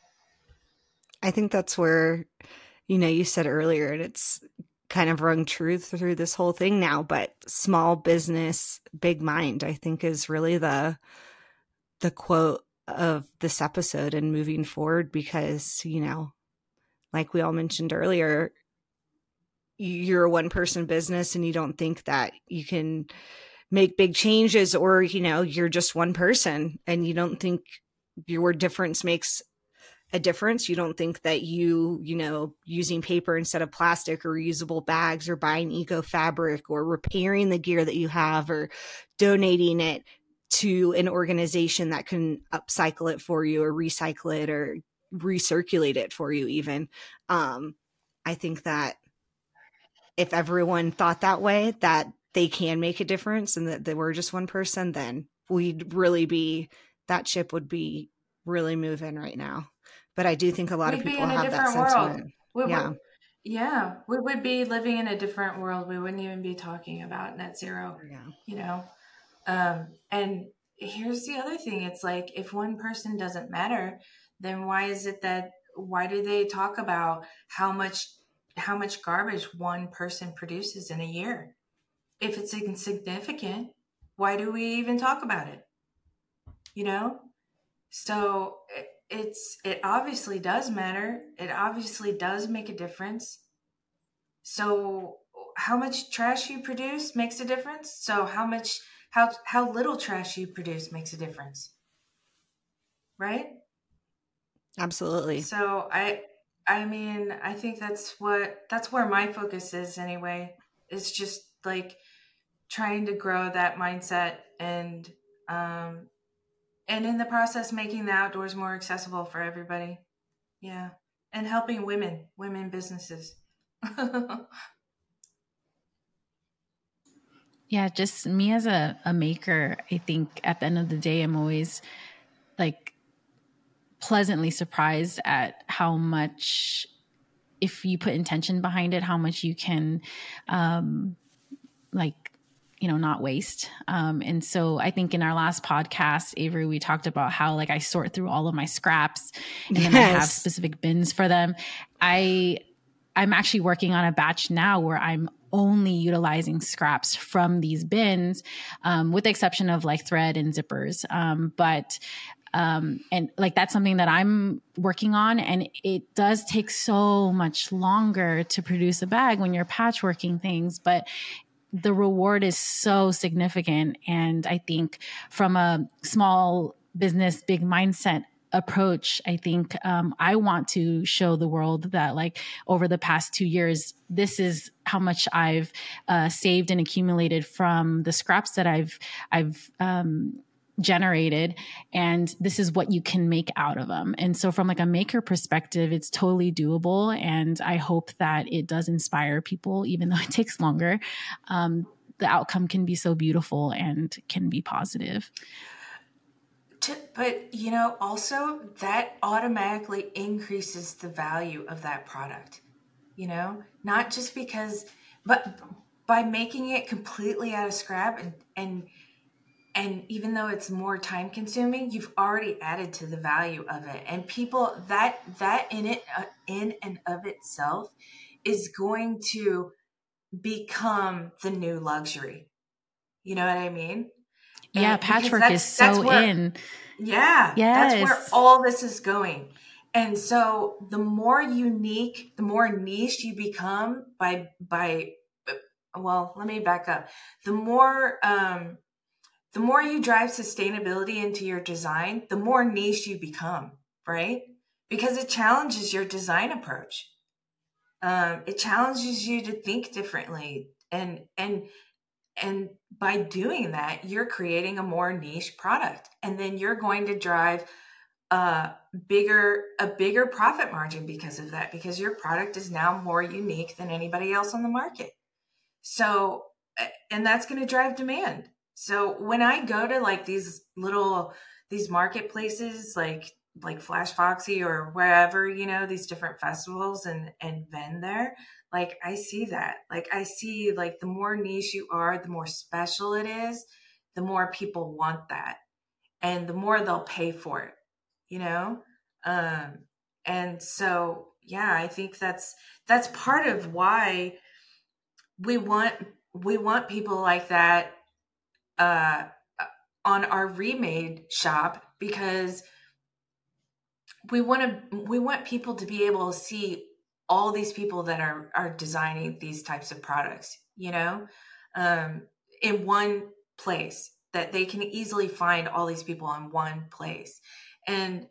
I think that's where, you know, you said earlier, and it's kind of rung true through this whole thing now, but small business, big mind, I think is really the, the quote of this episode and moving forward, because, you know, like we all mentioned earlier, you're a one person business and you don't think that you can make big changes, or, you know, you're just one person and you don't think your difference makes a difference. You don't think that you, you know, using paper instead of plastic, or reusable bags, or buying eco fabric, or repairing the gear that you have, or donating it to an organization that can upcycle it for you, or recycle it, or recirculate it for you even. Um, I think that if everyone thought that way, that they can make a difference and that they were just one person, then we'd really be, that ship would be really moving right now. But I do think a lot We'd of people have that world. sentiment. We yeah. Would, yeah. We would be living in a different world. We wouldn't even be talking about net zero, Yeah. you know? Um, and here's the other thing. It's like, if one person doesn't matter, then why is it that, why do they talk about how much, how much garbage one person produces in a year? If it's insignificant, why do we even talk about it? You know? So it's, it obviously does matter. It obviously does make a difference. So how much trash you produce makes a difference. So how much, how, how little trash you produce makes a difference. Right? Absolutely. So I, I mean, I think that's what, that's where my focus is anyway. It's just like trying to grow that mindset, and, um, and in the process, making the outdoors more accessible for everybody. Yeah. And helping women, women businesses. Yeah, just me as a, a maker, I think at the end of the day, I'm always like pleasantly surprised at how much, if you put intention behind it, how much you can um, like, you know, not waste. Um, and so I think in our last podcast, Avery, we talked about how like I sort through all of my scraps and yes. then I have specific bins for them. I, I'm actually working on a batch now where I'm only utilizing scraps from these bins, um, with the exception of like thread and zippers. Um, but Um, and like, that's something that I'm working on, and it does take so much longer to produce a bag when you're patchworking things, but the reward is so significant. And I think from a small business, big mindset approach, I think, um, I want to show the world that like over the past two years, this is how much I've, uh, saved and accumulated from the scraps that I've, I've, um, generated, and this is what you can make out of them. And so from like a maker perspective, it's totally doable. And I hope that it does inspire people, even though it takes longer. Um, the outcome can be so beautiful and can be positive. But, you know, also that automatically increases the value of that product, you know, not just because, but by making it completely out of scrap and, and, and even though it's more time consuming, you've already added to the value of it. And people that, that in it, uh, in and of itself is going to become the new luxury. You know what I mean? Yeah. And patchwork is so where, in. Yeah. Yes. That's where all this is going. And so the more unique, the more niche you become by, by, well, let me back up. The more, um, the more you drive sustainability into your design, the more niche you become, right? Because it challenges your design approach. Um, it challenges you to think differently. And, and, and by doing that, you're creating a more niche product. And then you're going to drive a bigger, a bigger profit margin because of that, because your product is now more unique than anybody else on the market. So, and that's going to drive demand. So when I go to like these little, these marketplaces, like, like Flash Foxy or wherever, you know, these different festivals and, and vend there, like I see that, like I see like the more niche you are, the more special it is, the more people want that and the more they'll pay for it, you know? Um, and so, yeah, I think that's, that's part of why we want, we want people like that, uh, on our remade shop, because we want to, we want people to be able to see all these people that are, are designing these types of products, you know, um, in one place, that they can easily find all these people in one place. And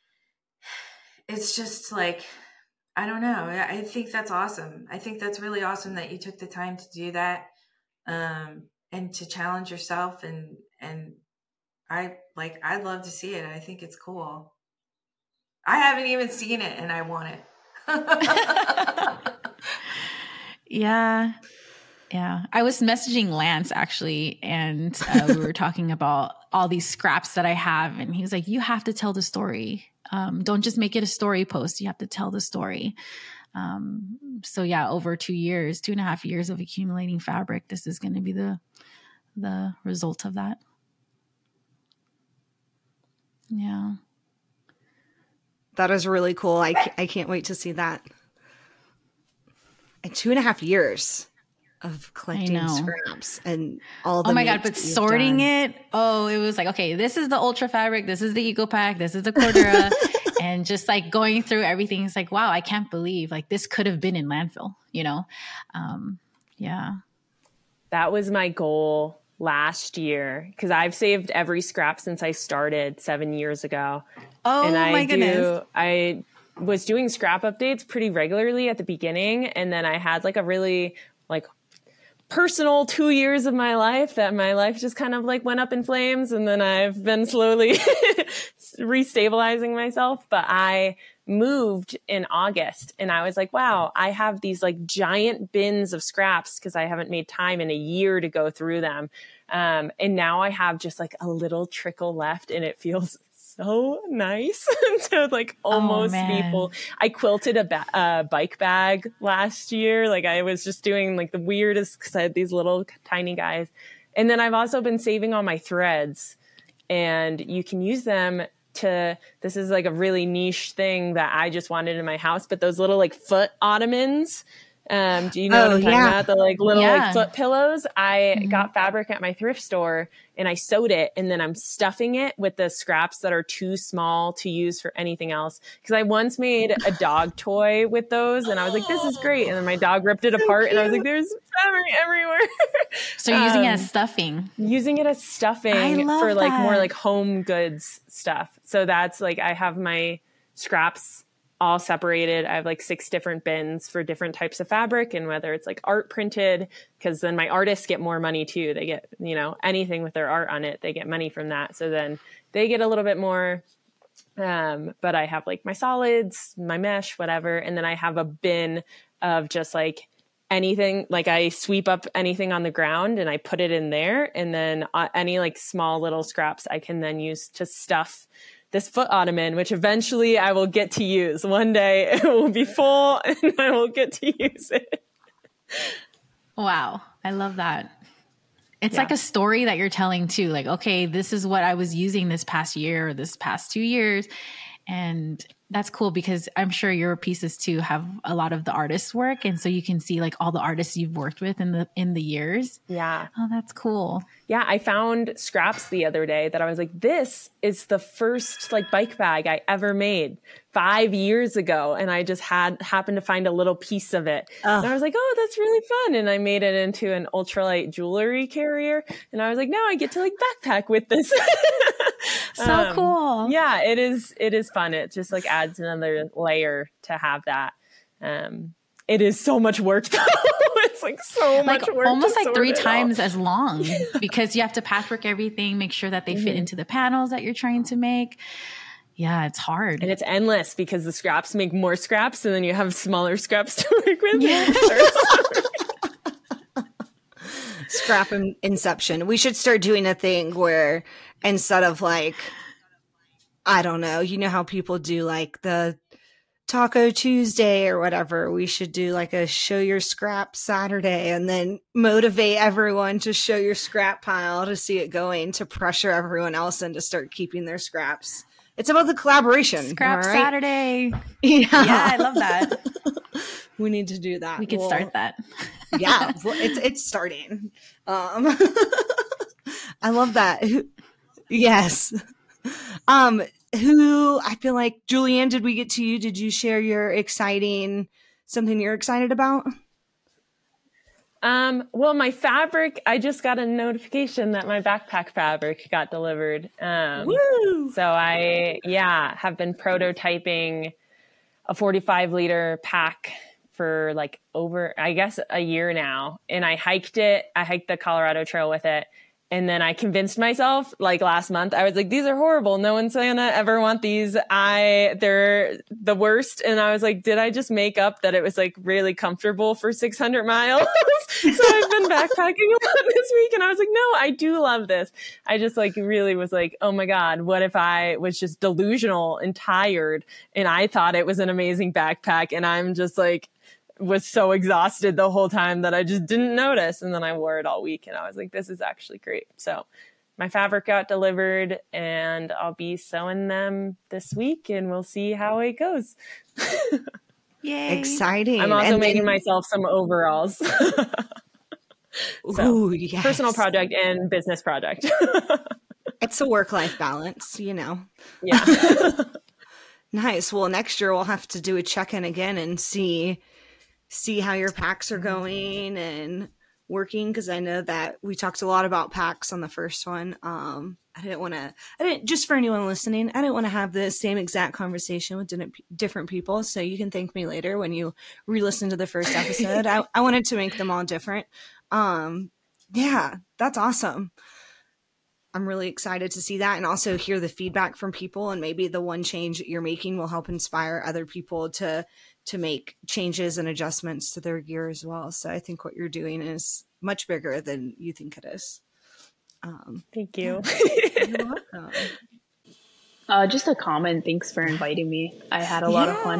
it's just like, I don't know. I think that's awesome. I think that's really awesome that you took the time to do that, um, and to challenge yourself. And, and I like, I'd love to see it. I think it's cool. I haven't even seen it and I want it. Yeah. Yeah. I was messaging Lance actually, and uh, we were talking about all these scraps that I have. And he was like, you have to tell the story. Um, don't just make it a story post. You have to tell the story. Um, so yeah, over two years, two and a half years of accumulating fabric, this is going to be the, the result of that. Yeah. That is really cool. I, I can't wait to see that. And two and a half years of collecting scraps and all the oh my god but sorting done. It oh it was like, okay, this is the Ultra fabric, this is the Eco Pack, this is the Cordura. And just like going through everything, it's like, wow, I can't believe like this could have been in landfill, you know. Um yeah, that was my goal last year, because I've saved every scrap since I started seven years ago. Oh and I my do, goodness I was doing scrap updates pretty regularly at the beginning, and then I had like a really like personal two years of my life that my life just kind of like went up in flames, and then I've been slowly restabilizing myself. But I moved in August, and I was like, wow, I have these like giant bins of scraps because I haven't made time in a year to go through them. Um, and now I have just like a little trickle left, and it feels so nice to like almost oh, be full. I quilted a ba- uh, bike bag last year. Like I was just doing like the weirdest, because I had these little tiny guys. And then I've also been saving all my threads, and you can use them to, this is like a really niche thing that I just wanted in my house, but those little like foot ottomans. Um, do you know oh, what I'm talking yeah. about? The like little yeah. like foot pillows. I Mm-hmm. got fabric at my thrift store, and I sewed it, and then I'm stuffing it with the scraps that are too small to use for anything else. Because I once made a dog toy with those, and I was like, this is great. And then my dog ripped it So apart, cute. and I was like, there's fabric everywhere. So you're using um, it as stuffing. Using it as stuffing I love for like that. more like home goods stuff. So that's like, I have my scraps all separated. I have like six different bins for different types of fabric, and whether it's like art printed, because then my artists get more money too. They get, you know, anything with their art on it, they get money from that. So then they get a little bit more. Um, but I have like my solids, my mesh, whatever. And then I have a bin of just like anything, like I sweep up anything on the ground and I put it in there. And then uh, any like small little scraps I can then use to stuff this foot ottoman, which eventually I will get to use. One day it will be full and I will get to use it. Wow. I love that. It's Yeah. like a story that you're telling too. Like, okay, this is what I was using this past year or this past two years. And that's cool because I'm sure your pieces too have a lot of the artist's work. And so you can see like all the artists you've worked with in the, in the years. Yeah. Oh, that's cool. Yeah. I found scraps the other day that I was like, this is the first like bike bag I ever made five years ago. And I just had happened to find a little piece of it. Oh. And I was like, oh, that's really fun. And I made it into an ultralight jewelry carrier. And I was like, now I get to like backpack with this. So Um, cool. Yeah, it is. It is fun. It just like adds another layer to have that. Um, it is so much work though. It's like so Like much work. almost to like sort three it all. times as long because you have to patchwork everything, make sure that they fit into the panels that you're trying to make. Yeah, it's hard. And it's endless because the scraps make more scraps and then you have smaller scraps to work with. Yeah. Scrap in- inception. We should start doing a thing where instead of like, I don't know, you know how people do like the Taco Tuesday or whatever, we should do like a show your scrap Saturday and then motivate everyone to show your scrap pile to see it going, to pressure everyone else and to start keeping their scraps. It's about the collaboration. Scrap all right? Saturday. Yeah. Yeah, I love that. We need to do that. We could We'll- start that. yeah, well, it's it's starting. Um, I love that. Who- Yes. Um, who I feel like Julianne, did we get to you? Did you share your exciting something you're excited about? Um, well, my fabric, I just got a notification that my backpack fabric got delivered. Um, Woo! so I, yeah, have been prototyping a forty-five liter pack for like over, I guess, a year now. And I hiked it. I hiked the Colorado Trail with it. And then I convinced myself, like last month, I was like, these are horrible. No one's gonna ever want these. I, they're the worst. And I was like, did I just make up that it was like really comfortable for six hundred miles? So I've been backpacking a lot this week. And I was like, no, I do love this. I just like really was like, oh my God, what if I was just delusional and tired and I thought it was an amazing backpack and I'm just like, was so exhausted the whole time that I just didn't notice. And then I wore it all week and I was like, this is actually great. So my fabric got delivered and I'll be sewing them this week and we'll see how it goes. Yay. Exciting. I'm also And making then- myself some overalls. So, Ooh, yes. personal project and business project. It's a work-life balance, you know. Yeah. Nice. Well, next year we'll have to do a check-in again and see see how your packs are going and working, because I know that we talked a lot about packs on the first one. Um, I didn't want to, I didn't, just for anyone listening, I didn't want to have the same exact conversation with different, different people. So you can thank me later when you re-listen to the first episode. I, I wanted to make them all different. Um, yeah, that's awesome. I'm really excited to see that and also hear the feedback from people, and maybe the one change that you're making will help inspire other people to to make changes and adjustments to their gear as well. So I think what you're doing is much bigger than you think it is. Um, Thank you. you're welcome. Uh, just a comment. Thanks for inviting me. I had a lot of fun.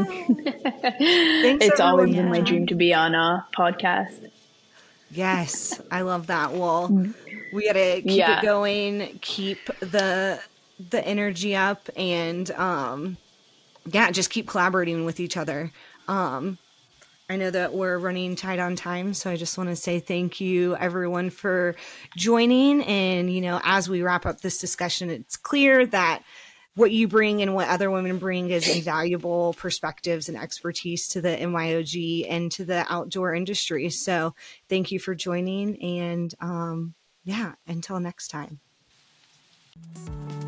It's everyone. always been my Yeah. dream to be on a podcast. Yes, I love that. Well, we got to keep Yeah. it going, keep the the energy up, and um, yeah, just keep collaborating with each other. Um, I know that we're running tight on time, so I just want to say thank you, everyone, for joining. And, you know, as we wrap up this discussion, it's clear that what you bring and what other women bring is invaluable perspectives and expertise to the M Y O G and to the outdoor industry. So thank you for joining. And um, yeah, until next time.